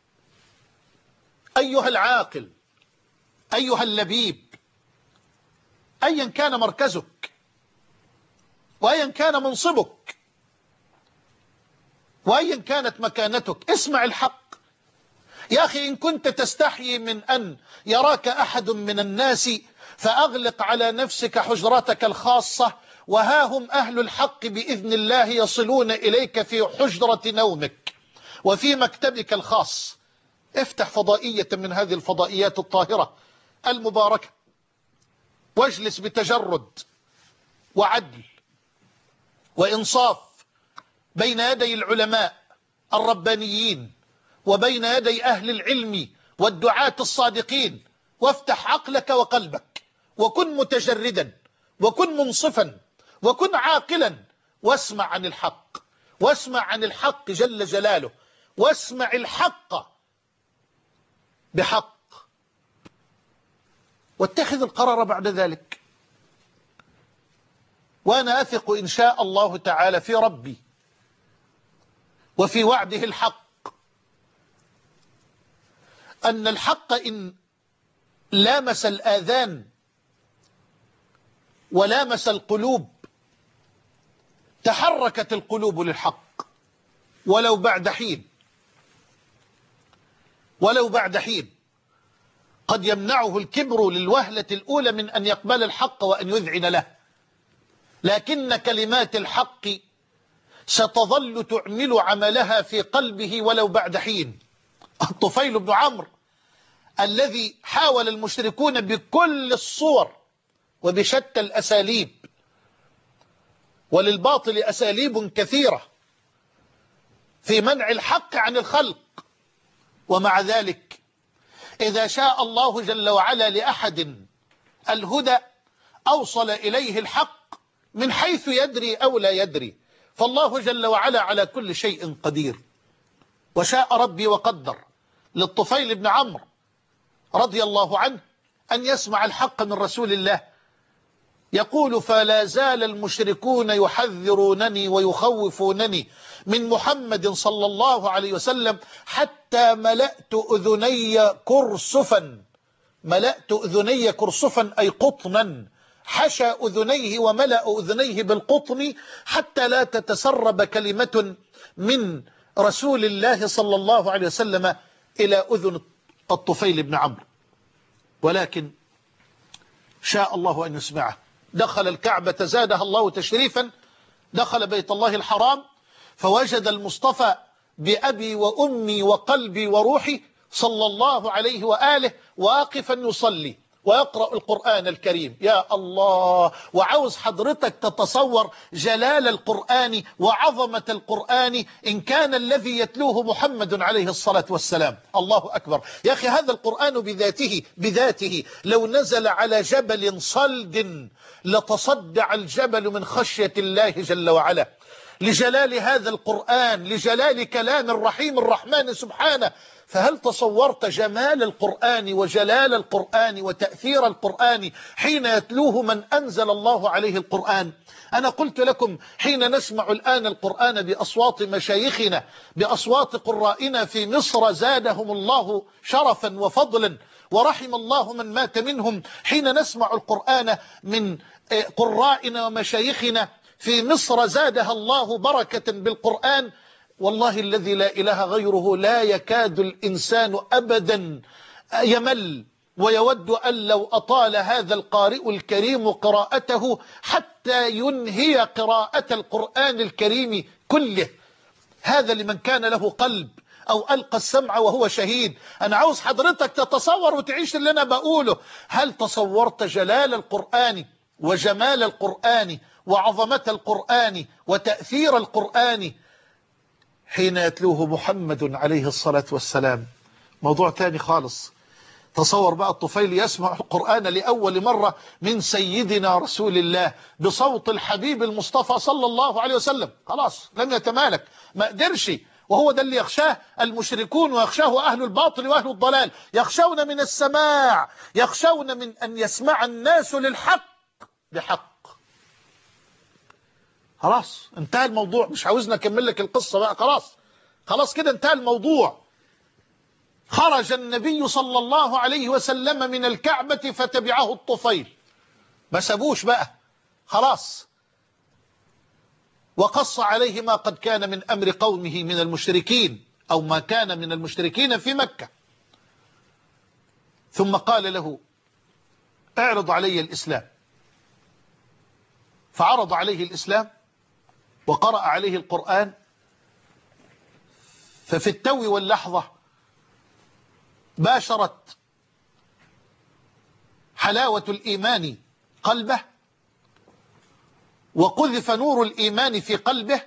أيها العاقل، أيها اللبيب، أيا كان مركزك وأيا كان منصبك وأيا كانت مكانتك، اسمع الحق. يا أخي إن كنت تستحيي من أن يراك أحد من الناس فأغلق على نفسك حجرتك الخاصة، وها هم أهل الحق بإذن الله يصلون إليك في حجرة نومك وفي مكتبك الخاص. افتح فضائية من هذه الفضائيات الطاهرة المباركة واجلس بتجرد وعدل وإنصاف بين يدي العلماء الربانيين وبين يدي أهل العلم والدعاة الصادقين، وافتح عقلك وقلبك وكن متجردا وكن منصفا وكن عاقلا، واسمع عن الحق، واسمع عن الحق جل جلاله، واسمع الحق بحق، واتخذ القرار بعد ذلك. وأنا أثق إن شاء الله تعالى في ربي وفي وعده الحق أن الحق إن لامس الآذان ولامس القلوب تحركت القلوب للحق ولو بعد حين، ولو بعد حين. قد يمنعه الكبر للوهلة الأولى من أن يقبل الحق وأن يذعن له، لكن كلمات الحق ستظل تعمل عملها في قلبه ولو بعد حين. الطفيل بن عمرو الذي حاول المشركون بكل الصور وبشتى الأساليب، وللباطل أساليب كثيرة في منع الحق عن الخلق، ومع ذلك إذا شاء الله جل وعلا لأحد الهدى أوصل إليه الحق من حيث يدري أو لا يدري، فالله جل وعلا على كل شيء قدير. وشاء ربي وقدر للطفيل بن عمرو رضي الله عنه أن يسمع الحق من رسول الله يقول: فلا زال المشركون يحذرونني ويخوفونني من محمد صلى الله عليه وسلم حتى ملأت أذني كرسفا. ملأت أذني كرسفا أي قطنا، حشى أذنيه وملأ أذنيه بالقطن حتى لا تتسرب كلمة من رسول الله صلى الله عليه وسلم إلى أذن الطفيل بن عمرو، ولكن شاء الله أن يسمعه. دخل الكعبة زادها الله تشريفا، دخل بيت الله الحرام فوجد المصطفى بأبي وأمي وقلبي وروحي صلى الله عليه وآله واقفا يصلي ويقرأ القرآن الكريم. يا الله، وعاوز حضرتك تتصور جلال القرآن وعظمة القرآن إن كان الذي يتلوه محمد عليه الصلاة والسلام. الله أكبر يا أخي، هذا القرآن بذاته بذاته لو نزل على جبل صلد لتصدع الجبل من خشية الله جل وعلا، لجلال هذا القرآن، لجلال كلام الرحيم الرحمن سبحانه. فهل تصورت جمال القرآن وجلال القرآن وتأثير القرآن حين يتلوه من أنزل الله عليه القرآن؟ أنا قلت لكم حين نسمع الآن القرآن بأصوات مشايخنا، بأصوات قرائنا في مصر زادهم الله شرفا وفضلا ورحم الله من مات منهم، حين نسمع القرآن من قرائنا ومشايخنا في مصر زادها الله بركة بالقرآن، والله الذي لا إله غيره لا يكاد الإنسان أبدا يمل ويود أن لو أطال هذا القارئ الكريم قراءته حتى ينهي قراءة القرآن الكريم كله. هذا لمن كان له قلب أو ألقى السمع وهو شهيد. أنا عاوز حضرتك تتصور وتعيش اللي أنا بقوله. هل تصورت جلال القرآن وجمال القرآن وعظمة القرآن وتأثير القرآن حين يتلوه محمد عليه الصلاة والسلام؟ موضوع تاني خالص. تصور بقى الطفيل يسمع القرآن لأول مرة من سيدنا رسول الله بصوت الحبيب المصطفى صلى الله عليه وسلم. خلاص لم يتمالك، ما قدرش. وهو ده اللي يخشاه المشركون ويخشاه أهل الباطل وأهل الضلال. يخشون من السماع، يخشون من أن يسمع الناس للحق بحق. خلاص انتهى الموضوع، مش عاوزنا أكمل لك القصة بقى. خلاص خلاص كده انتهى الموضوع. خرج النبي صلى الله عليه وسلم من الكعبة فتبعه الطفيل، ما سابوش بقى خلاص. وقص عليه ما قد كان من أمر قومه من المشركين أو ما كان من المشركين في مكة. ثم قال له اعرض علي الإسلام. فعرض عليه الإسلام وقرأ عليه القرآن. ففي التو واللحظة باشرت حلاوة الإيمان قلبه، وقذف نور الإيمان في قلبه،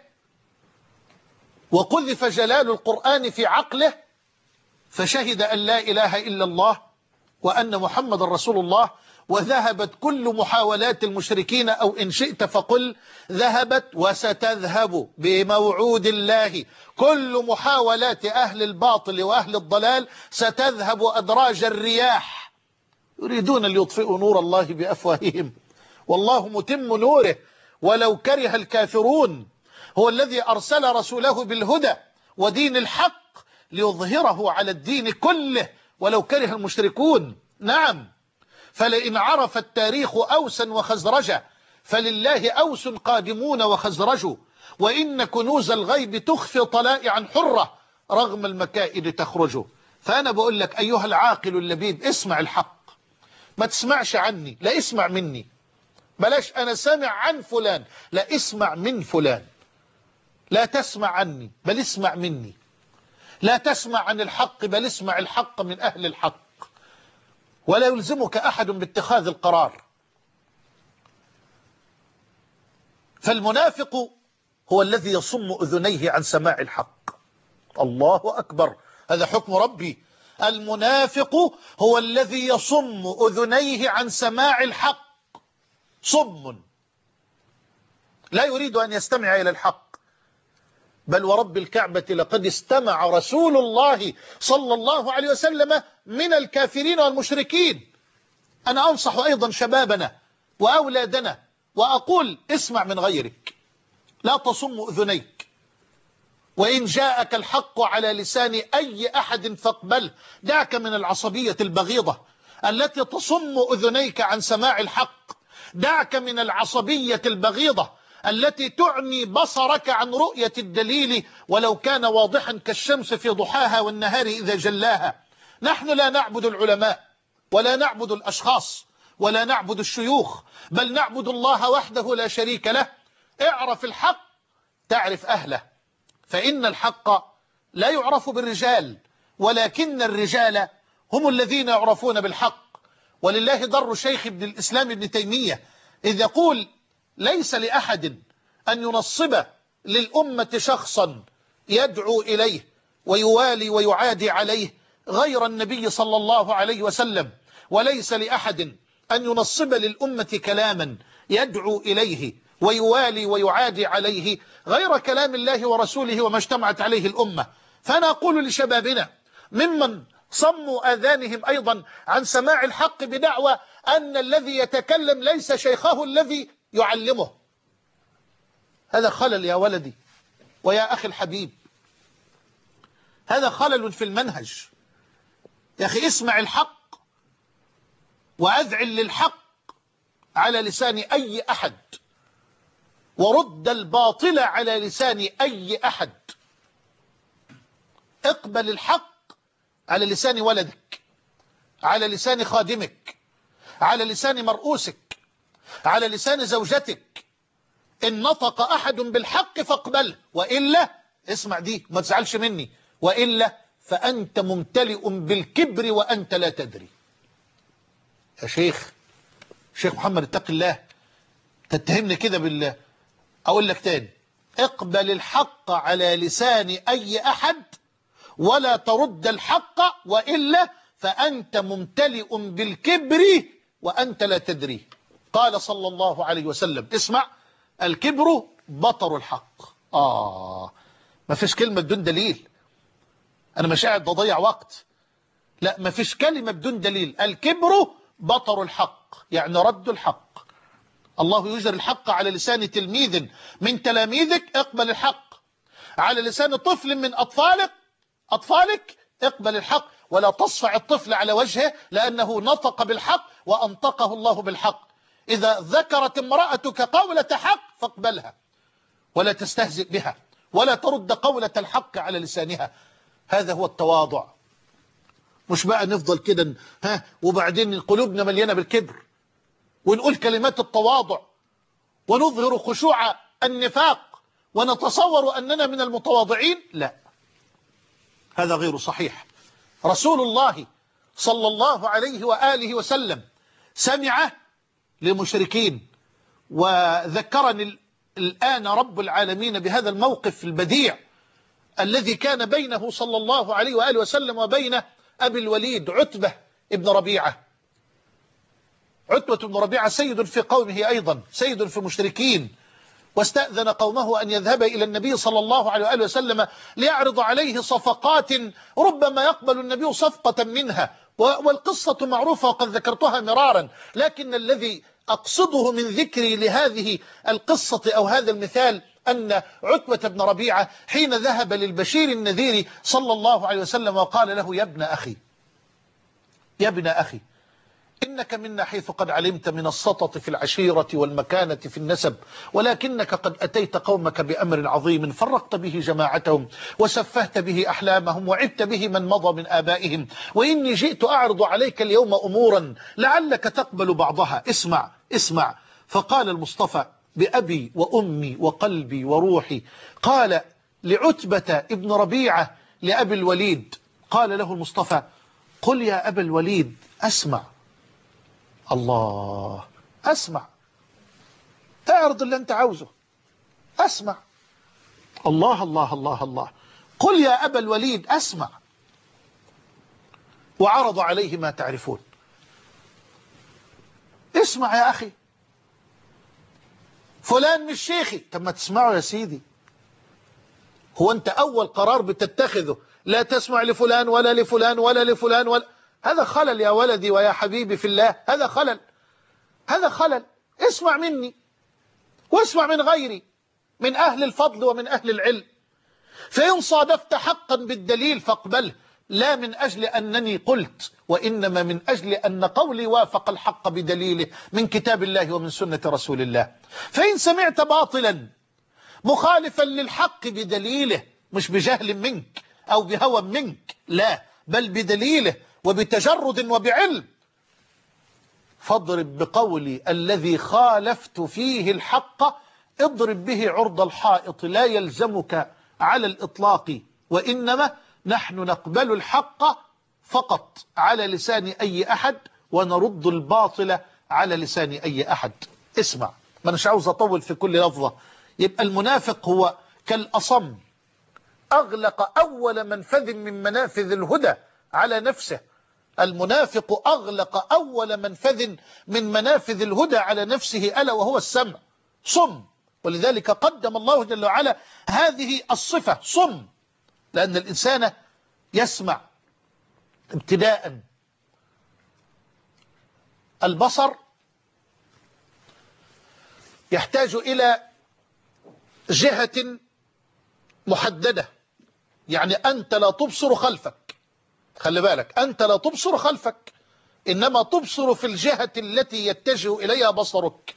وقذف جلال القرآن في عقله، فشهد أن لا إله إلا الله وأن محمد رسول الله. وذهبت كل محاولات المشركين، أو إن شئت فقل ذهبت وستذهب بموعود الله كل محاولات أهل الباطل وأهل الضلال، ستذهب أدراج الرياح. يريدون ليطفئوا نور الله بأفواههم والله متم نوره ولو كره الكافرون. هو الذي أرسل رسوله بالهدى ودين الحق ليظهره على الدين كله ولو كره المشركون. نعم، فلئن عرف التاريخ أوسا وخزرجا فلله أوس قادمون وخزرج، وإن كنوز الغيب تخفي طلائعا حرة رغم المكائد تخرج. فأنا بقول لك أيها العاقل اللبيب، اسمع الحق، ما تسمعش عني، لا اسمع مني. بلاش أنا سامع عن فلان، لا اسمع من فلان. لا تسمع عني بل اسمع مني. لا تسمع عن الحق بل اسمع الحق من أهل الحق. ولا يلزمك أحد باتخاذ القرار. فالمنافق هو الذي يصم أذنيه عن سماع الحق. الله أكبر، هذا حكم ربي. المنافق هو الذي يصم أذنيه عن سماع الحق. صم لا يريد أن يستمع إلى الحق. بل ورب الكعبة لقد استمع رسول الله صلى الله عليه وسلم من الكافرين والمشركين. أنا أنصح أيضا شبابنا وأولادنا وأقول اسمع من غيرك، لا تصم أذنيك. وإن جاءك الحق على لسان أي أحد فاقبله. دعك من العصبية البغيضة التي تصم أذنيك عن سماع الحق. دعك من العصبية البغيضة التي تعني بصرك عن رؤية الدليل ولو كان واضحا كالشمس في ضحاها والنهار إذا جلاها. نحن لا نعبد العلماء ولا نعبد الأشخاص ولا نعبد الشيوخ، بل نعبد الله وحده لا شريك له. اعرف الحق تعرف أهله، فإن الحق لا يعرف بالرجال ولكن الرجال هم الذين يعرفون بالحق. ولله در شيخ ابن الإسلام ابن تيمية إذ يقول ليس لأحد أن ينصب للأمة شخصا يدعو إليه ويوالي ويعادي عليه غير النبي صلى الله عليه وسلم، وليس لأحد أن ينصب للأمة كلاما يدعو إليه ويوالي ويعادي عليه غير كلام الله ورسوله وما اجتمعت عليه الأمة. فأنا أقول لشبابنا ممن صموا آذانهم أيضا عن سماع الحق بدعوى أن الذي يتكلم ليس شيخه الذي يعلمه. هذا خلل يا ولدي ويا أخي الحبيب، هذا خلل في المنهج. يا أخي اسمع الحق وأذعن للحق على لسان أي أحد، ورد الباطل على لسان أي أحد. اقبل الحق على لسان ولدك، على لسان خادمك، على لسان مرؤوسك، على لسان زوجتك. إن نطق أحد بالحق فاقبله، وإلا اسمع دي ما تزعلش مني، وإلا فأنت ممتلئ بالكبر وأنت لا تدري. يا شيخ شيخ محمد اتق الله، تتهمني كده بالله. أقول لك تاني، اقبل الحق على لسان أي أحد ولا ترد الحق، وإلا فأنت ممتلئ بالكبر وأنت لا تدري. قال صلى الله عليه وسلم، اسمع، الكبر بطر الحق. آه ما فيش كلمة بدون دليل، أنا مش قاعد بضيع وقت، لا ما فيش كلمة بدون دليل. الكبر بطر الحق، يعني رد الحق. الله يجري الحق على لسان تلميذ من تلاميذك، اقبل الحق. على لسان طفل من أطفالك أطفالك اقبل الحق، ولا تصفع الطفل على وجهه لأنه نطق بالحق وأنطقه الله بالحق. إذا ذكرت امرأتك قولة حق فاقبلها، ولا تستهزئ بها، ولا ترد قولة الحق على لسانها. هذا هو التواضع. مش بقى نفضل كده ها وبعدين قلوبنا مليانة بالكبر ونقول كلمات التواضع ونظهر خشوع النفاق ونتصور أننا من المتواضعين. لا، هذا غير صحيح. رسول الله صلى الله عليه وآله وسلم سمع لمشركين، وذكرني الآن رب العالمين بهذا الموقف البديع الذي كان بينه صلى الله عليه وآله وسلم وبين أبي الوليد عتبة ابن ربيعة. عتبة بن ربيعة سيد في قومه، أيضا سيد في المشركين، واستأذن قومه أن يذهب إلى النبي صلى الله عليه وآله وسلم ليعرض عليه صفقات ربما يقبل النبي صفقة منها، والقصة معروفة وقد ذكرتها مرارا، لكن الذي أقصده من ذكري لهذه القصة أو هذا المثال أن عتبة بن ربيعة حين ذهب للبشير النذير صلى الله عليه وسلم وقال له: يا ابن أخي يا ابن أخي إنك منا حيث قد علمت من السطط في العشيرة والمكانة في النسب، ولكنك قد أتيت قومك بأمر عظيم فرقت به جماعتهم وسفهت به أحلامهم وعدت به من مضى من آبائهم، وإني جئت أعرض عليك اليوم أمورا لعلك تقبل بعضها. اسمع اسمع. فقال المصطفى بأبي وأمي وقلبي وروحي، قال لعتبة ابن ربيعة لأبي الوليد، قال له المصطفى: قل يا أبا الوليد أسمع. الله، أسمع، اعرض اللي أنت عاوزه، أسمع. الله الله الله الله. قل يا أبا الوليد أسمع. وعرض عليه ما تعرفون. اسمع يا أخي، فلان مش شيخي. طب ما تسمعه يا سيدي. هو أنت أول قرار بتتخذه لا تسمع لفلان ولا لفلان ولا لفلان ولا، هذا خلل يا ولدي ويا حبيبي في الله، هذا خلل، هذا خلل. اسمع مني واسمع من غيري، من أهل الفضل ومن أهل العلم. فإن صادفت حقا بالدليل فاقبله، لا من أجل أنني قلت، وإنما من أجل أن قولي وافق الحق بدليله من كتاب الله ومن سنة رسول الله. فإن سمعت باطلا مخالفا للحق بدليله، مش بجهل منك أو بهوى منك، لا، بل بدليله وبتجرد وبعلم، فاضرب بقولي الذي خالفت فيه الحق، اضرب به عرض الحائط، لا يلزمك على الإطلاق، وإنما نحن نقبل الحق فقط على لسان أي أحد، ونرد الباطل على لسان أي أحد. اسمع، ما أناش عاوز أطول في كل لفظة. يبقى المنافق هو كالأصم، أغلق أول منفذ من منافذ الهدى على نفسه. المنافق أغلق أول منفذ من منافذ الهدى على نفسه، ألا وهو السمع، صم. ولذلك قدم الله جل وعلا هذه الصفة، صم، لأن الإنسان يسمع ابتداء. البصر يحتاج إلى جهة محددة، يعني أنت لا تبصر خلفك، خلي بالك، أنت لا تبصر خلفك، إنما تبصر في الجهة التي يتجه إليها بصرك.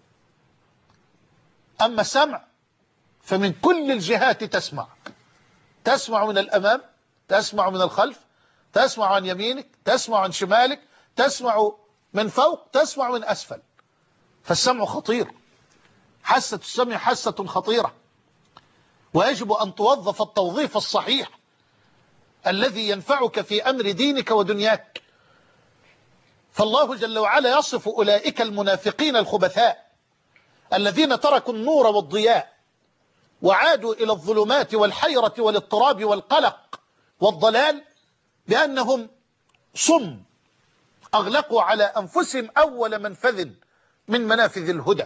أما السمع فمن كل الجهات تسمع، تسمع من الأمام، تسمع من الخلف، تسمع عن يمينك، تسمع عن شمالك، تسمع من فوق، تسمع من أسفل. فالسمع خطير، حاسة السمع حاسة خطيرة، ويجب أن توظف التوظيف الصحيح الذي ينفعك في أمر دينك ودنياك. فالله جل وعلا يصف أولئك المنافقين الخبثاء الذين تركوا النور والضياء وعادوا إلى الظلمات والحيرة والاضطراب والقلق والضلال بأنهم صم أغلقوا على أنفسهم أول منفذ من منافذ الهدى.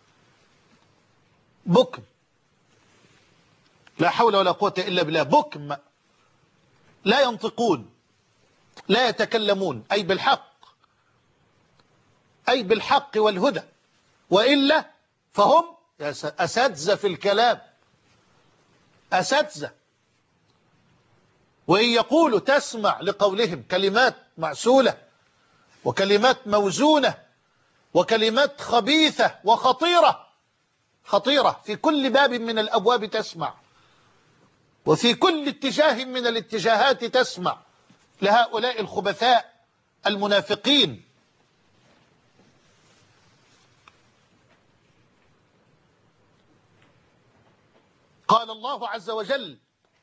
بكم، لا حول ولا قوة إلا بالله، بكم لا ينطقون، لا يتكلمون، أي بالحق، أي بالحق والهدى، وإلا فهم أساتذة في الكلام، أساتذة. وإن يقولوا تسمع لقولهم كلمات معسولة وكلمات موزونة وكلمات خبيثة وخطيرة، خطيرة في كل باب من الأبواب تسمع، وفي كل اتجاه من الاتجاهات تسمع لهؤلاء الخبثاء المنافقين. قال الله عز وجل: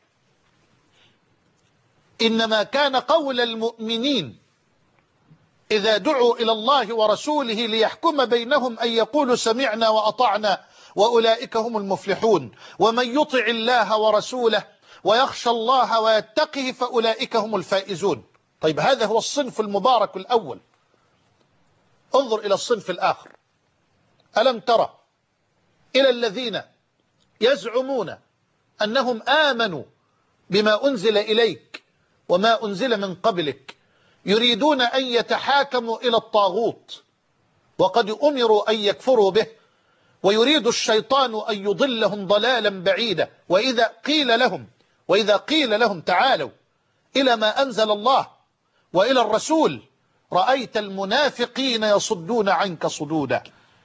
إنما كان قول المؤمنين إذا دعوا إلى الله ورسوله ليحكم بينهم أن يقولوا سمعنا وأطعنا وأولئك هم المفلحون، ومن يطع الله ورسوله ويخشى الله ويتقه فأولئك هم الفائزون. طيب، هذا هو الصنف المبارك الأول. انظر إلى الصنف الآخر. ألم ترى إلى الذين يزعمون أنهم آمنوا بما أنزل إليك وما أنزل من قبلك يريدون أن يتحاكموا إلى الطاغوت وقد أمروا أن يكفروا به، ويريد الشيطان أن يضلهم ضلالا بعيدا. وإذا قيل لهم وإذا قيل لهم تعالوا إلى ما أنزل الله وإلى الرسول رأيت المنافقين يصدون عنك صدودا.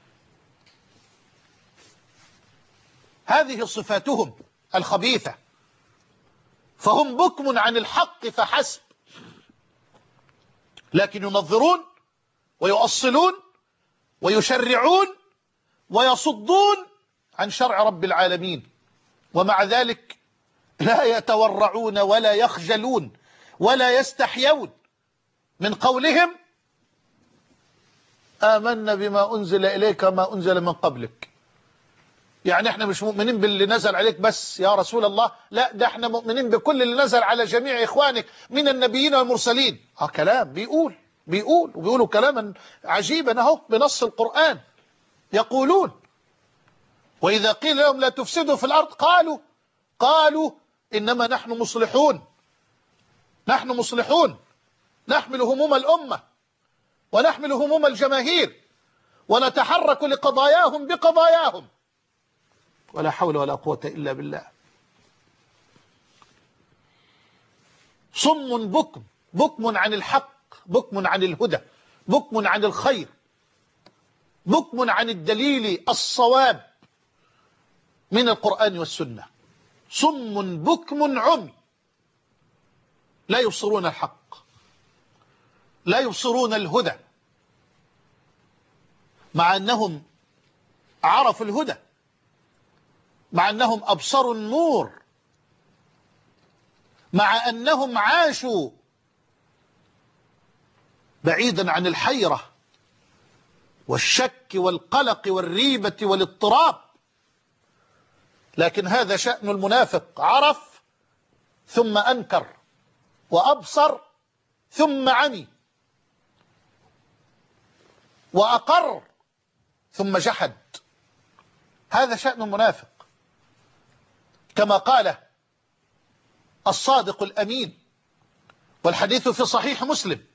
هذه صفاتهم الخبيثة، فهم بكم عن الحق فحسب، لكن ينظرون ويؤصلون ويشرعون ويصدون عن شرع رب العالمين، ومع ذلك لا يتورعون ولا يخجلون ولا يستحيون من قولهم آمنا بما أنزل إليك وما أنزل من قبلك. يعني احنا مش مؤمنين باللي نزل عليك بس يا رسول الله، لا، ده احنا مؤمنين بكل اللي نزل على جميع إخوانك من النبيين والمرسلين. اه كلام بيقول بيقول وبيقولوا كلاما عجيبا اهو بنص القرآن. يقولون وإذا قيل لهم لا تفسدوا في الأرض قالوا قالوا إنما نحن مصلحون، نحن مصلحون، نحمل هموم الأمة ونحمل هموم الجماهير ونتحرك لقضاياهم بقضاياهم. ولا حول ولا قوة إلا بالله. صم بكم، بكم عن الحق، بكم عن الهدى، بكم عن الخير، بكم عن الدليل الصواب من القرآن والسنة. صم بكم عمي، لا يبصرون الحق، لا يبصرون الهدى، مع أنهم عرفوا الهدى، مع أنهم أبصروا النور، مع أنهم عاشوا بعيدا عن الحيرة والشك والقلق والريبة والاضطراب. لكن هذا شأن المنافق، عرف ثم أنكر، وأبصر ثم عمي، وأقر ثم جحد. هذا شأن المنافق، كما قال الصادق الأمين، والحديث في صحيح مسلم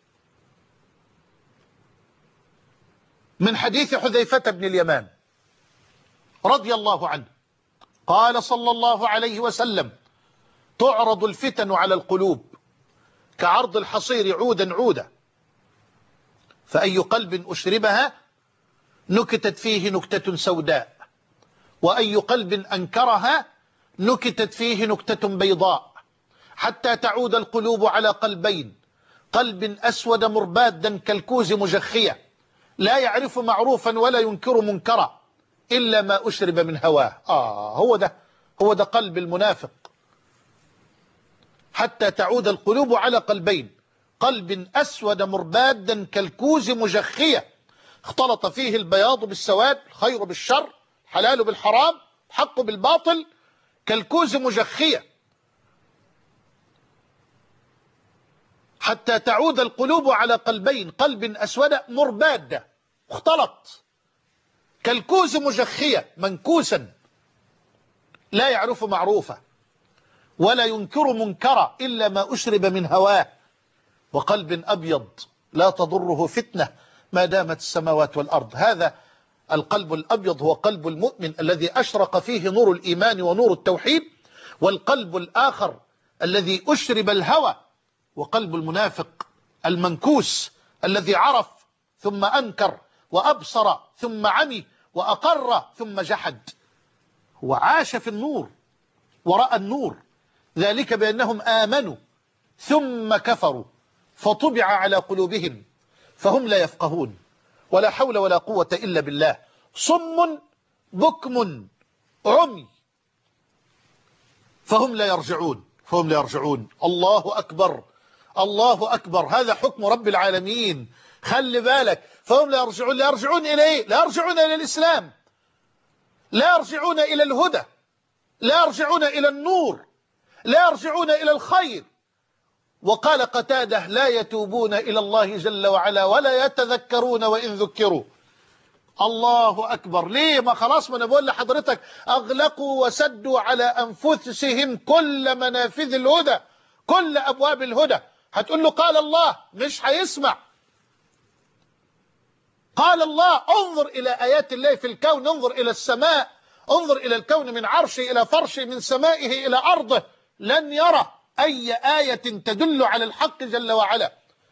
من حديث حذيفة بن اليمان رضي الله عنه قال صلى الله عليه وسلم: تعرض الفتن على القلوب كعرض الحصير عودا عودا، فأي قلب أشربها نكتت فيه نكتة سوداء، وأي قلب أنكرها نكتت فيه نكتة بيضاء، حتى تعود القلوب على قلبين، قلب أسود مربادا كالكوز مجخية، لا يعرف معروفا ولا ينكر منكرا إلا ما أشرب من هواه. آه هو ده هو ده قلب المنافق. حتى تعود القلوب على قلبين، قلب أسود مربادا كالكوز مجخية، اختلط فيه البياض بالسواد، الخير بالشر، الحلال بالحرام، الحق بالباطل، كالكوز مجخية. حتى تعود القلوب على قلبين، قلب أسود مرباد اختلط، كالكوز مجخية منكوسا، لا يعرف معروفا ولا ينكر منكرا إلا ما أشرب من هواه. وقلب أبيض لا تضره فتنة ما دامت السماوات والأرض. هذا القلب الأبيض هو قلب المؤمن الذي أشرق فيه نور الإيمان ونور التوحيد. والقلب الآخر الذي أشرب الهوى وقلب المنافق المنكوس الذي عرف ثم أنكر، وأبصر ثم عمي، وأقر ثم جحد. هو عاش في النور ورأى النور، ذلك بأنهم آمنوا ثم كفروا فطبع على قلوبهم فهم لا يفقهون. ولا حول ولا قوة إلا بالله. صم بكم عمي فهم لا يرجعون فهم لا يرجعون. الله أكبر الله أكبر. هذا حكم رب العالمين. خلي بالك. فهم لا يرجعون. لا يرجعون إلى إيه؟ لا يرجعون إلى الإسلام، لا يرجعون إلى الهدى، لا يرجعون إلى النور، لا يرجعون إلى الخير. وقال قتادة: لا يتوبون إلى الله جل وعلا ولا يتذكرون وإن ذكروا. الله أكبر. ليه؟ ما خلاص، ما أنا بقول لحضرتك أغلقوا وسدوا على أنفسهم كل منافذ الهدى، كل أبواب الهدى. هتقول له قال الله، مش هيسمع. قال الله، انظر إلى آيات الله في الكون، انظر إلى السماء، انظر إلى الكون من عرشه إلى فرشه، من سمائه إلى أرضه، لن يرى أي آية تدل على الحق جل وعلا.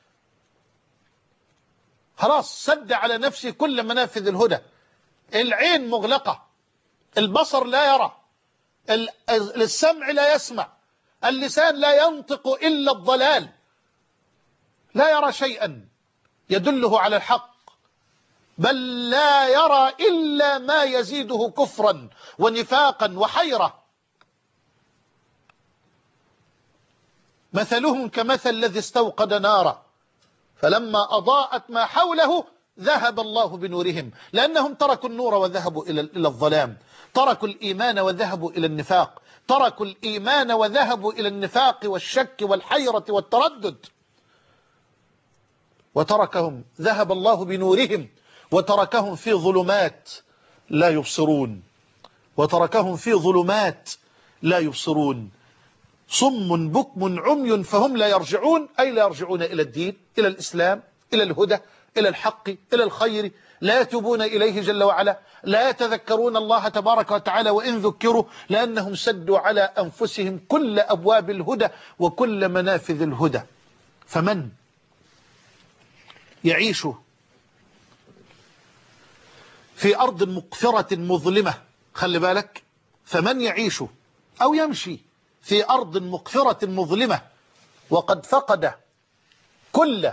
خلاص سد على نفسه كل منافذ الهدى. العين مغلقة، البصر لا يرى، السمع لا يسمع، اللسان لا ينطق إلا الضلال، لا يرى شيئا يدله على الحق، بل لا يرى إلا ما يزيده كفرا ونفاقا وحيرة. مثلهم كمثل الذي استوقد نارا فلما أضاءت ما حوله ذهب الله بنورهم، لأنهم تركوا النور وذهبوا إلى الظلام، تركوا الإيمان وذهبوا إلى النفاق، تركوا الإيمان وذهبوا إلى النفاق والشك والحيرة والتردد، وتركهم ذهب الله بنورهم وتركهم في ظلمات لا يبصرون، وتركهم في ظلمات لا يبصرون. صم بكم عمي فهم لا يرجعون، أي لا يرجعون إلى الدين، إلى الإسلام، إلى الهدى، إلى الحق، إلى الخير، لا يتوبون إليه جل وعلا، لا يتذكرون الله تبارك وتعالى وإن ذكروا، لأنهم سدوا على أنفسهم كل أبواب الهدى وكل منافذ الهدى. فمن يعيش في أرض مقفرة مظلمة، خلي بالك، فمن يعيش أو يمشي في أرض مقفرة مظلمة وقد فقد كل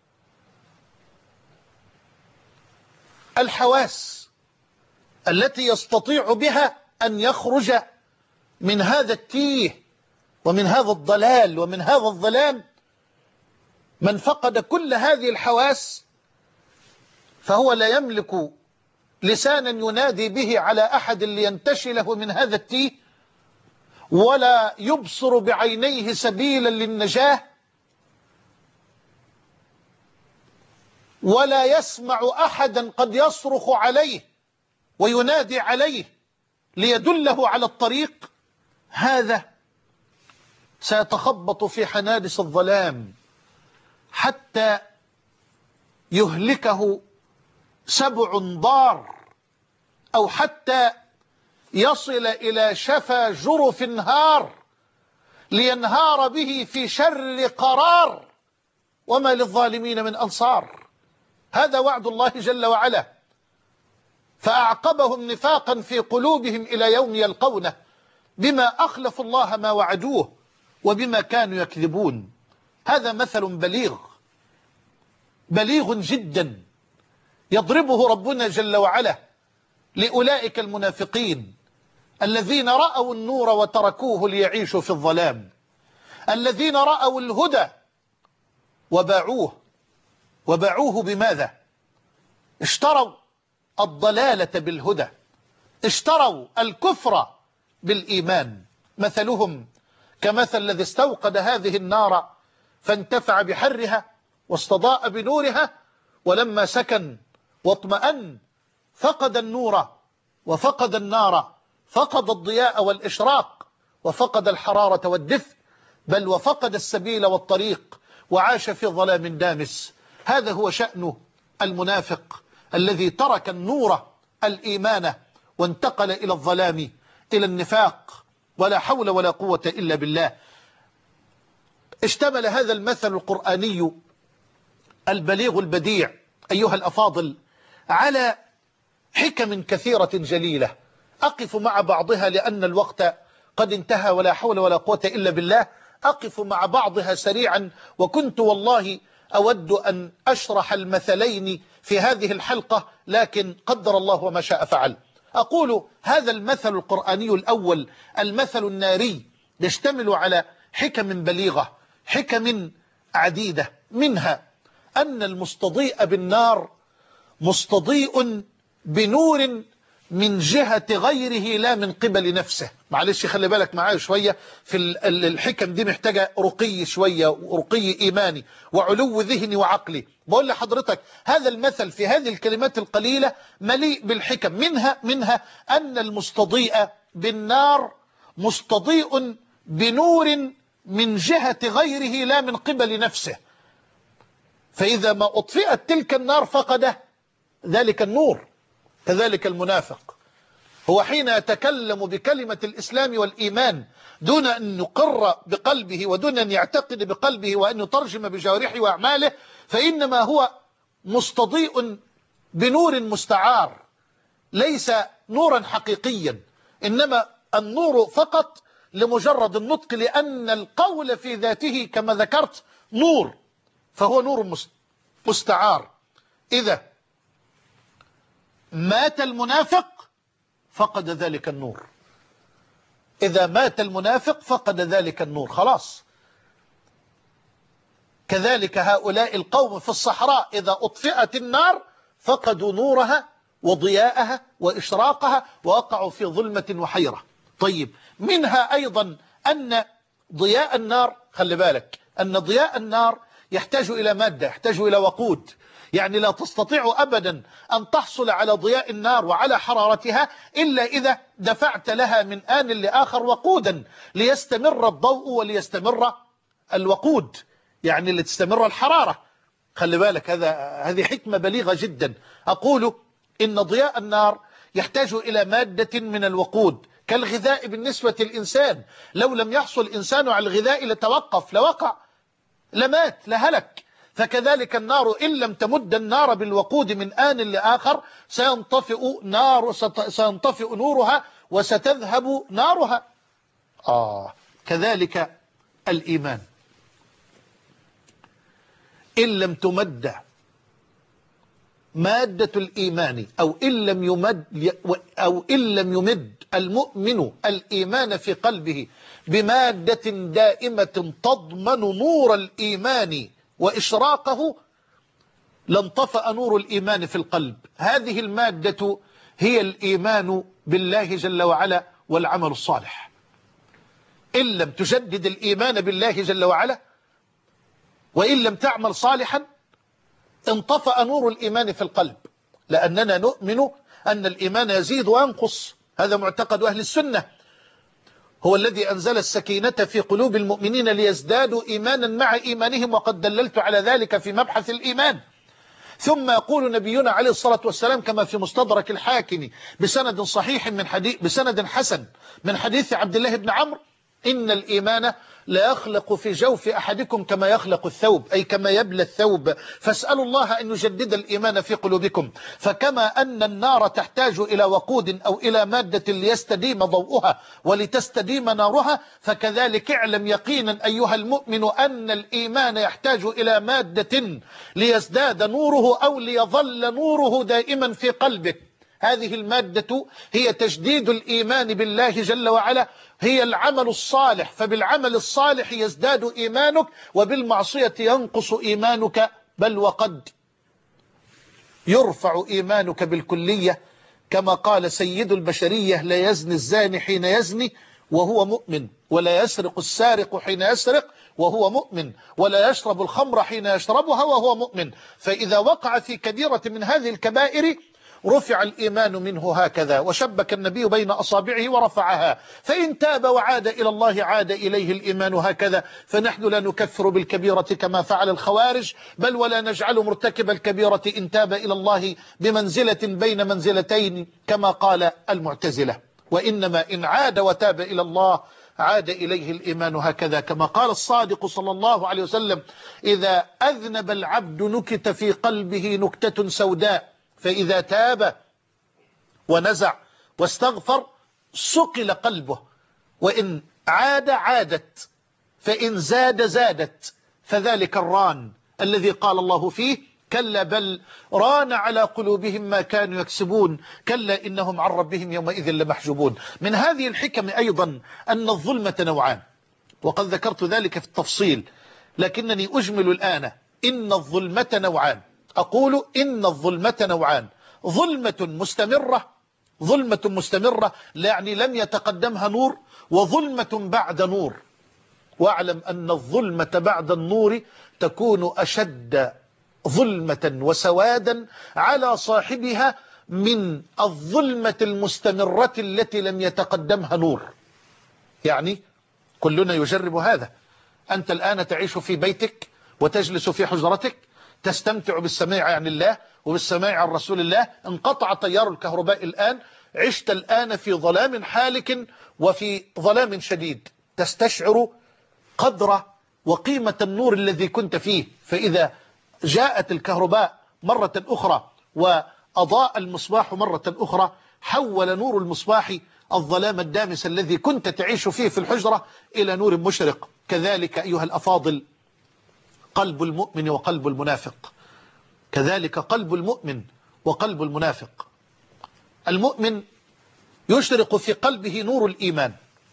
الحواس التي يستطيع بها أن يخرج من هذا التيه ومن هذا الضلال ومن هذا الظلام، من فقد كل هذه الحواس فهو لا يملك لسانا ينادي به على أحد لينتشله من هذا التيه، ولا يبصر بعينيه سبيلا للنجاة، ولا يسمع أحدا قد يصرخ عليه وينادي عليه ليدله على الطريق. هذا سيتخبط في حنادس الظلام حتى يهلكه سبع ضار، أو حتى يصل إلى شفا جرف هار لينهار به في شر قرار، وما للظالمين من أنصار. هذا وعد الله جل وعلا، فأعقبهم نفاقا في قلوبهم إلى يوم يلقونه بما أخلفوا الله ما وعدوه وبما كانوا يكذبون. هذا مثل بليغ بليغ جدا يضربه ربنا جل وعلا لأولئك المنافقين الذين رأوا النور وتركوه ليعيشوا في الظلام، الذين رأوا الهدى وباعوه. وباعوه بماذا؟ اشتروا الضلالة بالهدى، اشتروا الكفر بالإيمان. مثلهم كمثل الذي استوقد هذه النار فانتفع بحرها واستضاء بنورها، ولما سكن واطمأن فقد النور وفقد النار، فقد الضياء والإشراق، وفقد الحرارة والدفء، بل وفقد السبيل والطريق، وعاش في ظلام دامس. هذا هو شأن المنافق الذي ترك النور الإيمان وانتقل إلى الظلام، إلى النفاق، ولا حول ولا قوة إلا بالله. اشتمل هذا المثل القرآني البليغ البديع أيها الأفاضل على حكم كثيرة جليلة، أقف مع بعضها لأن الوقت قد انتهى، ولا حول ولا قوة إلا بالله. أقف مع بعضها سريعا، وكنت والله أود أن أشرح المثلين في هذه الحلقة، لكن قدر الله وما شاء فعل. أقول هذا المثل القرآني الأول، المثل الناري، يشتمل على حكم بليغة، حكم عديدة، منها أن المستضيء بالنار مستضيء بنور من جهة غيره لا من قبل نفسه. معلش خلي بالك معايا شوية في الحكم دي، محتاجة رقي شوية، ورقي إيماني وعلو ذهني وعقلي. بقول لحضرتك هذا المثل في هذه الكلمات القليلة مليء بالحكم. منها منها أن المستضيء بالنار مستضيء بنور من جهة غيره لا من قبل نفسه، فإذا ما أطفئت تلك النار فقد ذلك النور. كذلك المنافق هو حين يتكلم بكلمة الإسلام والإيمان دون أن يقر بقلبه ودون أن يعتقد بقلبه وأن يترجم بجوارحه وأعماله، فإنما هو مستضيء بنور مستعار، ليس نورا حقيقيا، إنما النور فقط لمجرد النطق، لأن القول في ذاته كما ذكرت نور، فهو نور مستعار. إذا مات المنافق فقد ذلك النور، إذا مات المنافق فقد ذلك النور، خلاص. كذلك هؤلاء القوم في الصحراء إذا أطفئت النار فقدوا نورها وضياءها وإشراقها ووقعوا في ظلمة وحيرة. طيب، منها أيضا أن ضياء النار، خلي بالك أن ضياء النار يحتاج إلى مادة، يحتاج إلى وقود، يعني لا تستطيع أبدا أن تحصل على ضياء النار وعلى حرارتها إلا إذا دفعت لها من آن لآخر وقودا ليستمر الضوء وليستمر الوقود، يعني لتستمر الحرارة. خلي بالك، هذا هذه حكمة بليغة جدا. أقول إن ضياء النار يحتاج إلى مادة من الوقود كالغذاء بالنسبة للإنسان. لو لم يحصل الإنسان على الغذاء لتوقف، لوقع، لمات، لهلك. فكذلك النار إن لم تمد النار بالوقود من آن لآخر سينطفئ نار سينطفئ نورها وستذهب نارها. آه كذلك الإيمان إن لم تمد مادة الإيمان، أو إن لم يمد أو إن لم يمد المؤمن الإيمان في قلبه بمادة دائمة تضمن نور الإيمان وإشراقه، لانطفأ نور الإيمان في القلب. هذه المادة هي الإيمان بالله جل وعلا والعمل الصالح. إن لم تجدد الإيمان بالله جل وعلا وإن لم تعمل صالحا انطفأ نور الإيمان في القلب، لأننا نؤمن أن الإيمان يزيد وينقص. هذا معتقد أهل السنة. هو الذي أنزل السكينة في قلوب المؤمنين ليزدادوا إيمانا مع إيمانهم، وقد دللت على ذلك في مبحث الإيمان. ثم يقول نبينا عليه الصلاة والسلام كما في مستدرك الحاكم بسند صحيح من حديث بسند حسن من حديث عبد الله بن عمرو إن الإيمان لا يخلق في جوف أحدكم كما يخلق الثوب، أي كما يبلى الثوب، فاسألوا الله أن يجدد الإيمان في قلوبكم. فكما أن النار تحتاج إلى وقود أو إلى مادة ليستديم ضوءها ولتستديم نارها، فكذلك اعلم يقينا أيها المؤمن أن الإيمان يحتاج إلى مادة ليزداد نوره أو ليظل نوره دائما في قلبك. هذه المادة هي تجديد الإيمان بالله جل وعلا، هي العمل الصالح، فبالعمل الصالح يزداد إيمانك وبالمعصية ينقص إيمانك، بل وقد يرفع إيمانك بالكلية، كما قال سيد البشرية: لا يزني الزاني حين يزني وهو مؤمن، ولا يسرق السارق حين يسرق وهو مؤمن، ولا يشرب الخمر حين يشربها وهو مؤمن. فإذا وقع في كبيرة من هذه الكبائر رفع الإيمان منه هكذا، وشبك النبي بين أصابعه ورفعها، فإن تاب وعاد إلى الله عاد إليه الإيمان هكذا. فنحن لا نكفر بالكبيرة كما فعل الخوارج، بل ولا نجعل مرتكب الكبيرة إن تاب إلى الله بمنزلة بين منزلتين كما قال المعتزلة، وإنما إن عاد وتاب إلى الله عاد إليه الإيمان هكذا، كما قال الصادق صلى الله عليه وسلم: إذا أذنب العبد نكت في قلبه نكتة سوداء، فإذا تاب ونزع واستغفر صقل قلبه، وإن عاد عادت، فإن زاد زادت، فذلك الران الذي قال الله فيه: كلا بل ران على قلوبهم ما كانوا يكسبون كلا إنهم عن ربهم يومئذ لمحجوبون. من هذه الحكم أيضا أن الظلمة نوعان، وقد ذكرت ذلك في التفصيل، لكنني أجمل الآن. إن الظلمة نوعان، أقول إن الظلمة نوعان: ظلمة مستمرة، ظلمة مستمرة يعني لم يتقدمها نور، وظلمة بعد نور. واعلم أن الظلمة بعد النور تكون أشد ظلمة وسوادا على صاحبها من الظلمة المستمرة التي لم يتقدمها نور. يعني كلنا يجرب هذا. أنت الآن تعيش في بيتك وتجلس في حجرتك، تستمتع بالسماع عن الله وبالسماع عن رسول الله، انقطع تيار الكهرباء الآن، عشت الآن في ظلام حالك وفي ظلام شديد، تستشعر قدر وقيمة النور الذي كنت فيه. فإذا جاءت الكهرباء مرة أخرى وأضاء المصباح مرة أخرى، حول نور المصباح الظلام الدامس الذي كنت تعيش فيه في الحجرة إلى نور مشرق. كذلك أيها الأفاضل قلب المؤمن وقلب المنافق، كذلك قلب المؤمن وقلب المنافق. المؤمن يشرق في قلبه نور الإيمان،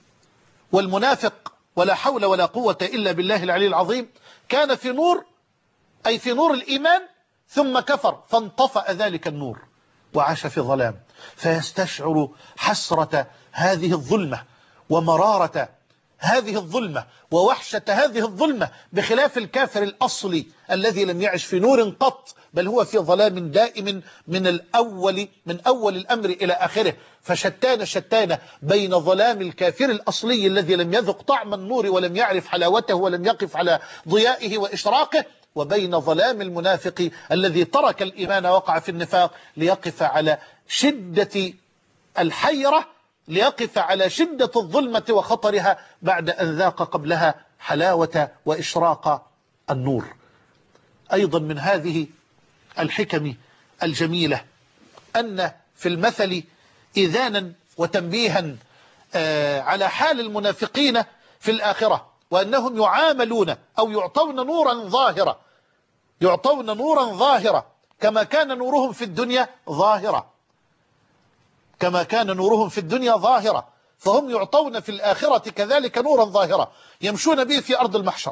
والمنافق ولا حول ولا قوة إلا بالله العلي العظيم كان في نور، أي في نور الإيمان، ثم كفر فانطفأ ذلك النور وعاش في ظلام، فيستشعر حسرة هذه الظلمة ومرارة هذه الظلمة ووحشة هذه الظلمة، بخلاف الكافر الأصلي الذي لم يعش في نور قط، بل هو في ظلام دائم من الأول من أول الأمر إلى آخره. فشتان شتان بين ظلام الكافر الأصلي الذي لم يذق طعم النور ولم يعرف حلاوته ولم يقف على ضيائه وإشراقه، وبين ظلام المنافق الذي ترك الإيمان وقع في النفاق ليقف على شدة الحيرة، ليقف على شدة الظلمة وخطرها بعد أن ذاق قبلها حلاوة وإشراق النور. أيضا من هذه الحكم الجميلة أن في المثل إذانا وتنبيها على حال المنافقين في الآخرة، وأنهم يعاملون أو يعطون نورا ظاهرة، يعطون نورا ظاهرة كما كان نورهم في الدنيا ظاهرة، كما كان نورهم في الدنيا ظاهرة، فهم يعطون في الآخرة كذلك نورا ظاهرة يمشون به في أرض المحشر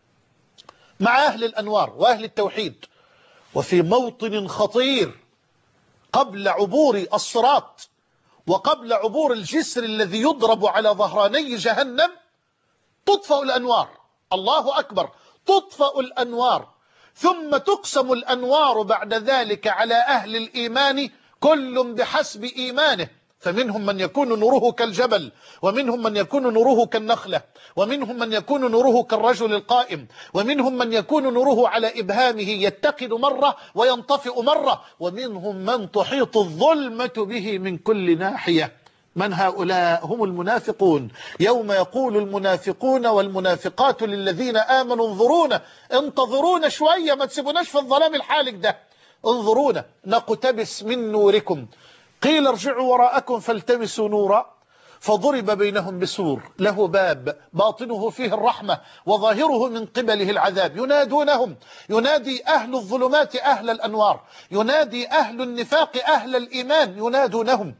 مع أهل الأنوار وأهل التوحيد. وفي موطن خطير قبل عبور الصراط وقبل عبور الجسر الذي يضرب على ظهراني جهنم تطفأ الأنوار، الله أكبر، تطفأ الأنوار، ثم تقسم الأنوار بعد ذلك على أهل الإيمان كل بحسب إيمانه، فمنهم من يكون نوره كالجبل، ومنهم من يكون نوره كالنخلة، ومنهم من يكون نوره كالرجل القائم، ومنهم من يكون نوره على إبهامه يتقد مرة وينطفئ مرة، ومنهم من تحيط الظلمة به من كل ناحية. من هؤلاء؟ هم المنافقون. يوم يقول المنافقون والمنافقات للذين آمنوا انظرونا، انتظرونا شوية، ما تسيبوناش في الظلام الحالك ده، انظرونا نقتبس من نوركم. قيل ارجعوا وراءكم فالتمسوا نورا فضرب بينهم بسور له باب باطنه فيه الرحمة وظاهره من قبله العذاب. ينادونهم، ينادي أهل الظلمات أهل الأنوار، ينادي أهل النفاق أهل الإيمان، ينادونهم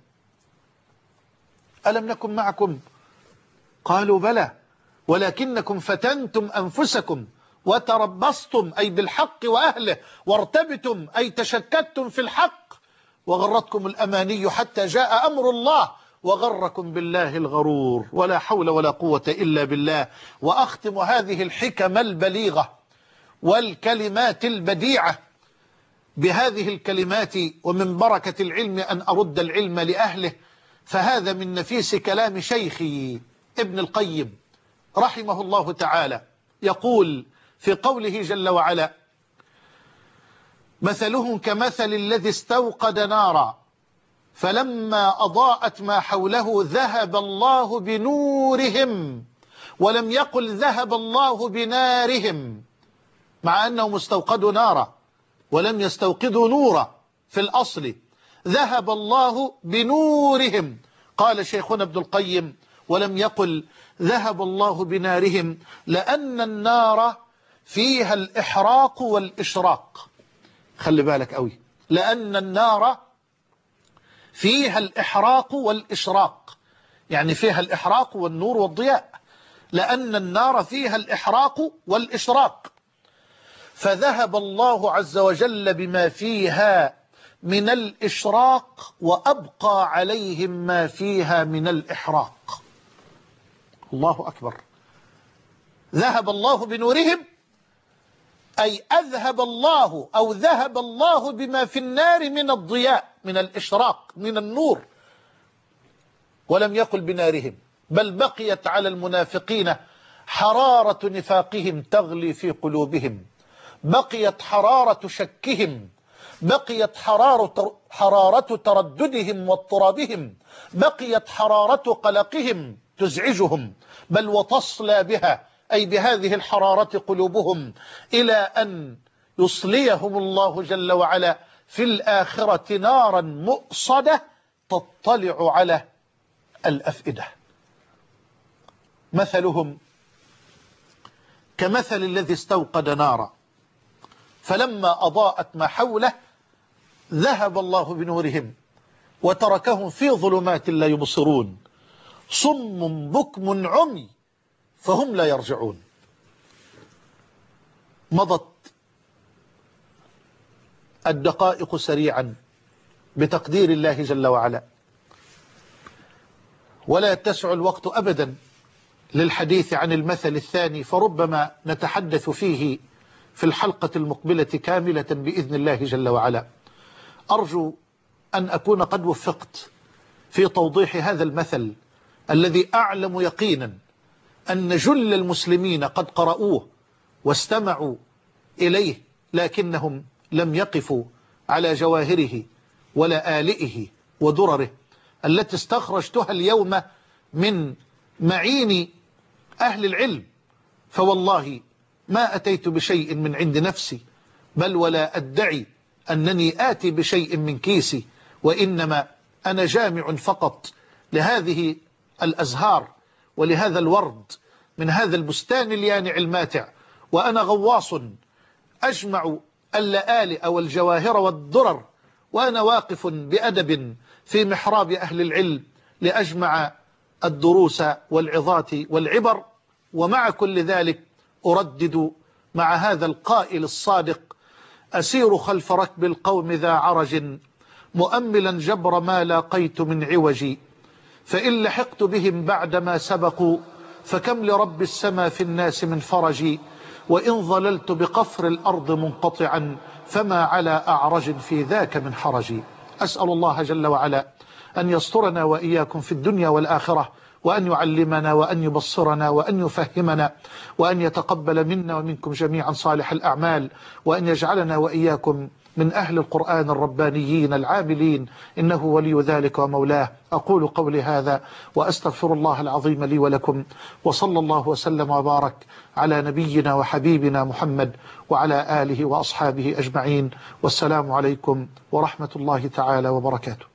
ألم نكن معكم؟ قالوا بلى ولكنكم فتنتم أنفسكم وتربصتم، أي بالحق وأهله، وارتبتم أي تشككتم في الحق، وغرتكم الأماني حتى جاء أمر الله وغركم بالله الغرور، ولا حول ولا قوة إلا بالله. وأختم هذه الحكم البليغة والكلمات البديعة بهذه الكلمات، ومن بركة العلم أن أرد العلم لأهله، فهذا من نفيس كلام شيخي ابن القيم رحمه الله تعالى، يقول في قوله جل وعلا: مثلهم كمثل الذي استوقد نارا فلما أضاءت ما حوله ذهب الله بنورهم، ولم يقل ذهب الله بنارهم، مع أنهم استوقدوا نارا ولم يستوقدوا نورا في الأصل. ذهب الله بنورهم، قال شيخنا ابن القيم: ولم يقل ذهب الله بنارهم، لأن النار فيها الإحراق والإشراق. خلي بالك قوي، لأن النار فيها الإحراق والإشراق، يعني فيها الإحراق والنور والضياء، لأن النار فيها الإحراق والإشراق، فذهب الله عز وجل بما فيها من الإشراق وأبقى عليهم ما فيها من الإحراق. الله أكبر. ذهب الله بنورهم أي أذهب الله أو ذهب الله بما في النار من الضياء، من الإشراق، من النور، ولم يقل بنارهم، بل بقيت على المنافقين حرارة نفاقهم تغلي في قلوبهم، بقيت حرارة شكهم، بقيت حرارة, حرارة ترددهم واضطرابهم، بقيت حرارة قلقهم تزعجهم، بل وتصلى بها أي بهذه الحرارة قلوبهم، إلى أن يصليهم الله جل وعلا في الآخرة نارا مؤصدة تطلع على الأفئدة. مثلهم كمثل الذي استوقد نارا فلما أضاءت ما حوله ذهب الله بنورهم وتركهم في ظلمات لا يبصرون، صم بكم عمي فهم لا يرجعون. مضت الدقائق سريعا بتقدير الله جل وعلا، ولا يتسع الوقت أبدا للحديث عن المثل الثاني، فربما نتحدث فيه في الحلقة المقبلة كاملة بإذن الله جل وعلا. أرجو أن أكون قد وفقت في توضيح هذا المثل الذي أعلم يقينا أن جل المسلمين قد قرأوه واستمعوا إليه، لكنهم لم يقفوا على جواهره ولا آلئه ودرره التي استخرجتها اليوم من معين أهل العلم. فوالله ما أتيت بشيء من عند نفسي، بل ولا أدعي أنني آتي بشيء من كيسي، وإنما أنا جامع فقط لهذه الأزهار ولهذا الورد من هذا البستان اليانع الماتع، وأنا غواص أجمع اللآلئ والجواهر والدرر، وأنا واقف بأدب في محراب أهل العلم لأجمع الدروس والعظات والعبر. ومع كل ذلك أردد مع هذا القائل الصادق: أسير خلف ركب القوم ذا عرج مؤملا جبر ما لاقيت من عوجي، فإن لحقت بهم بعدما سبقوا فكم لرب السما في الناس من فرجي، وإن ظللت بقفر الأرض منقطعا فما على أعرج في ذاك من حرجي. أسأل الله جل وعلا أن يسترنا وإياكم في الدنيا والآخرة، وأن يعلمنا وأن يبصرنا وأن يفهمنا وأن يتقبل منا ومنكم جميعا صالح الأعمال، وأن يجعلنا وإياكم من أهل القرآن الربانيين العاملين، إنه ولي ذلك ومولاه. أقول قولي هذا وأستغفر الله العظيم لي ولكم، وصلى الله وسلم وبارك على نبينا وحبيبنا محمد وعلى آله وأصحابه أجمعين، والسلام عليكم ورحمة الله تعالى وبركاته.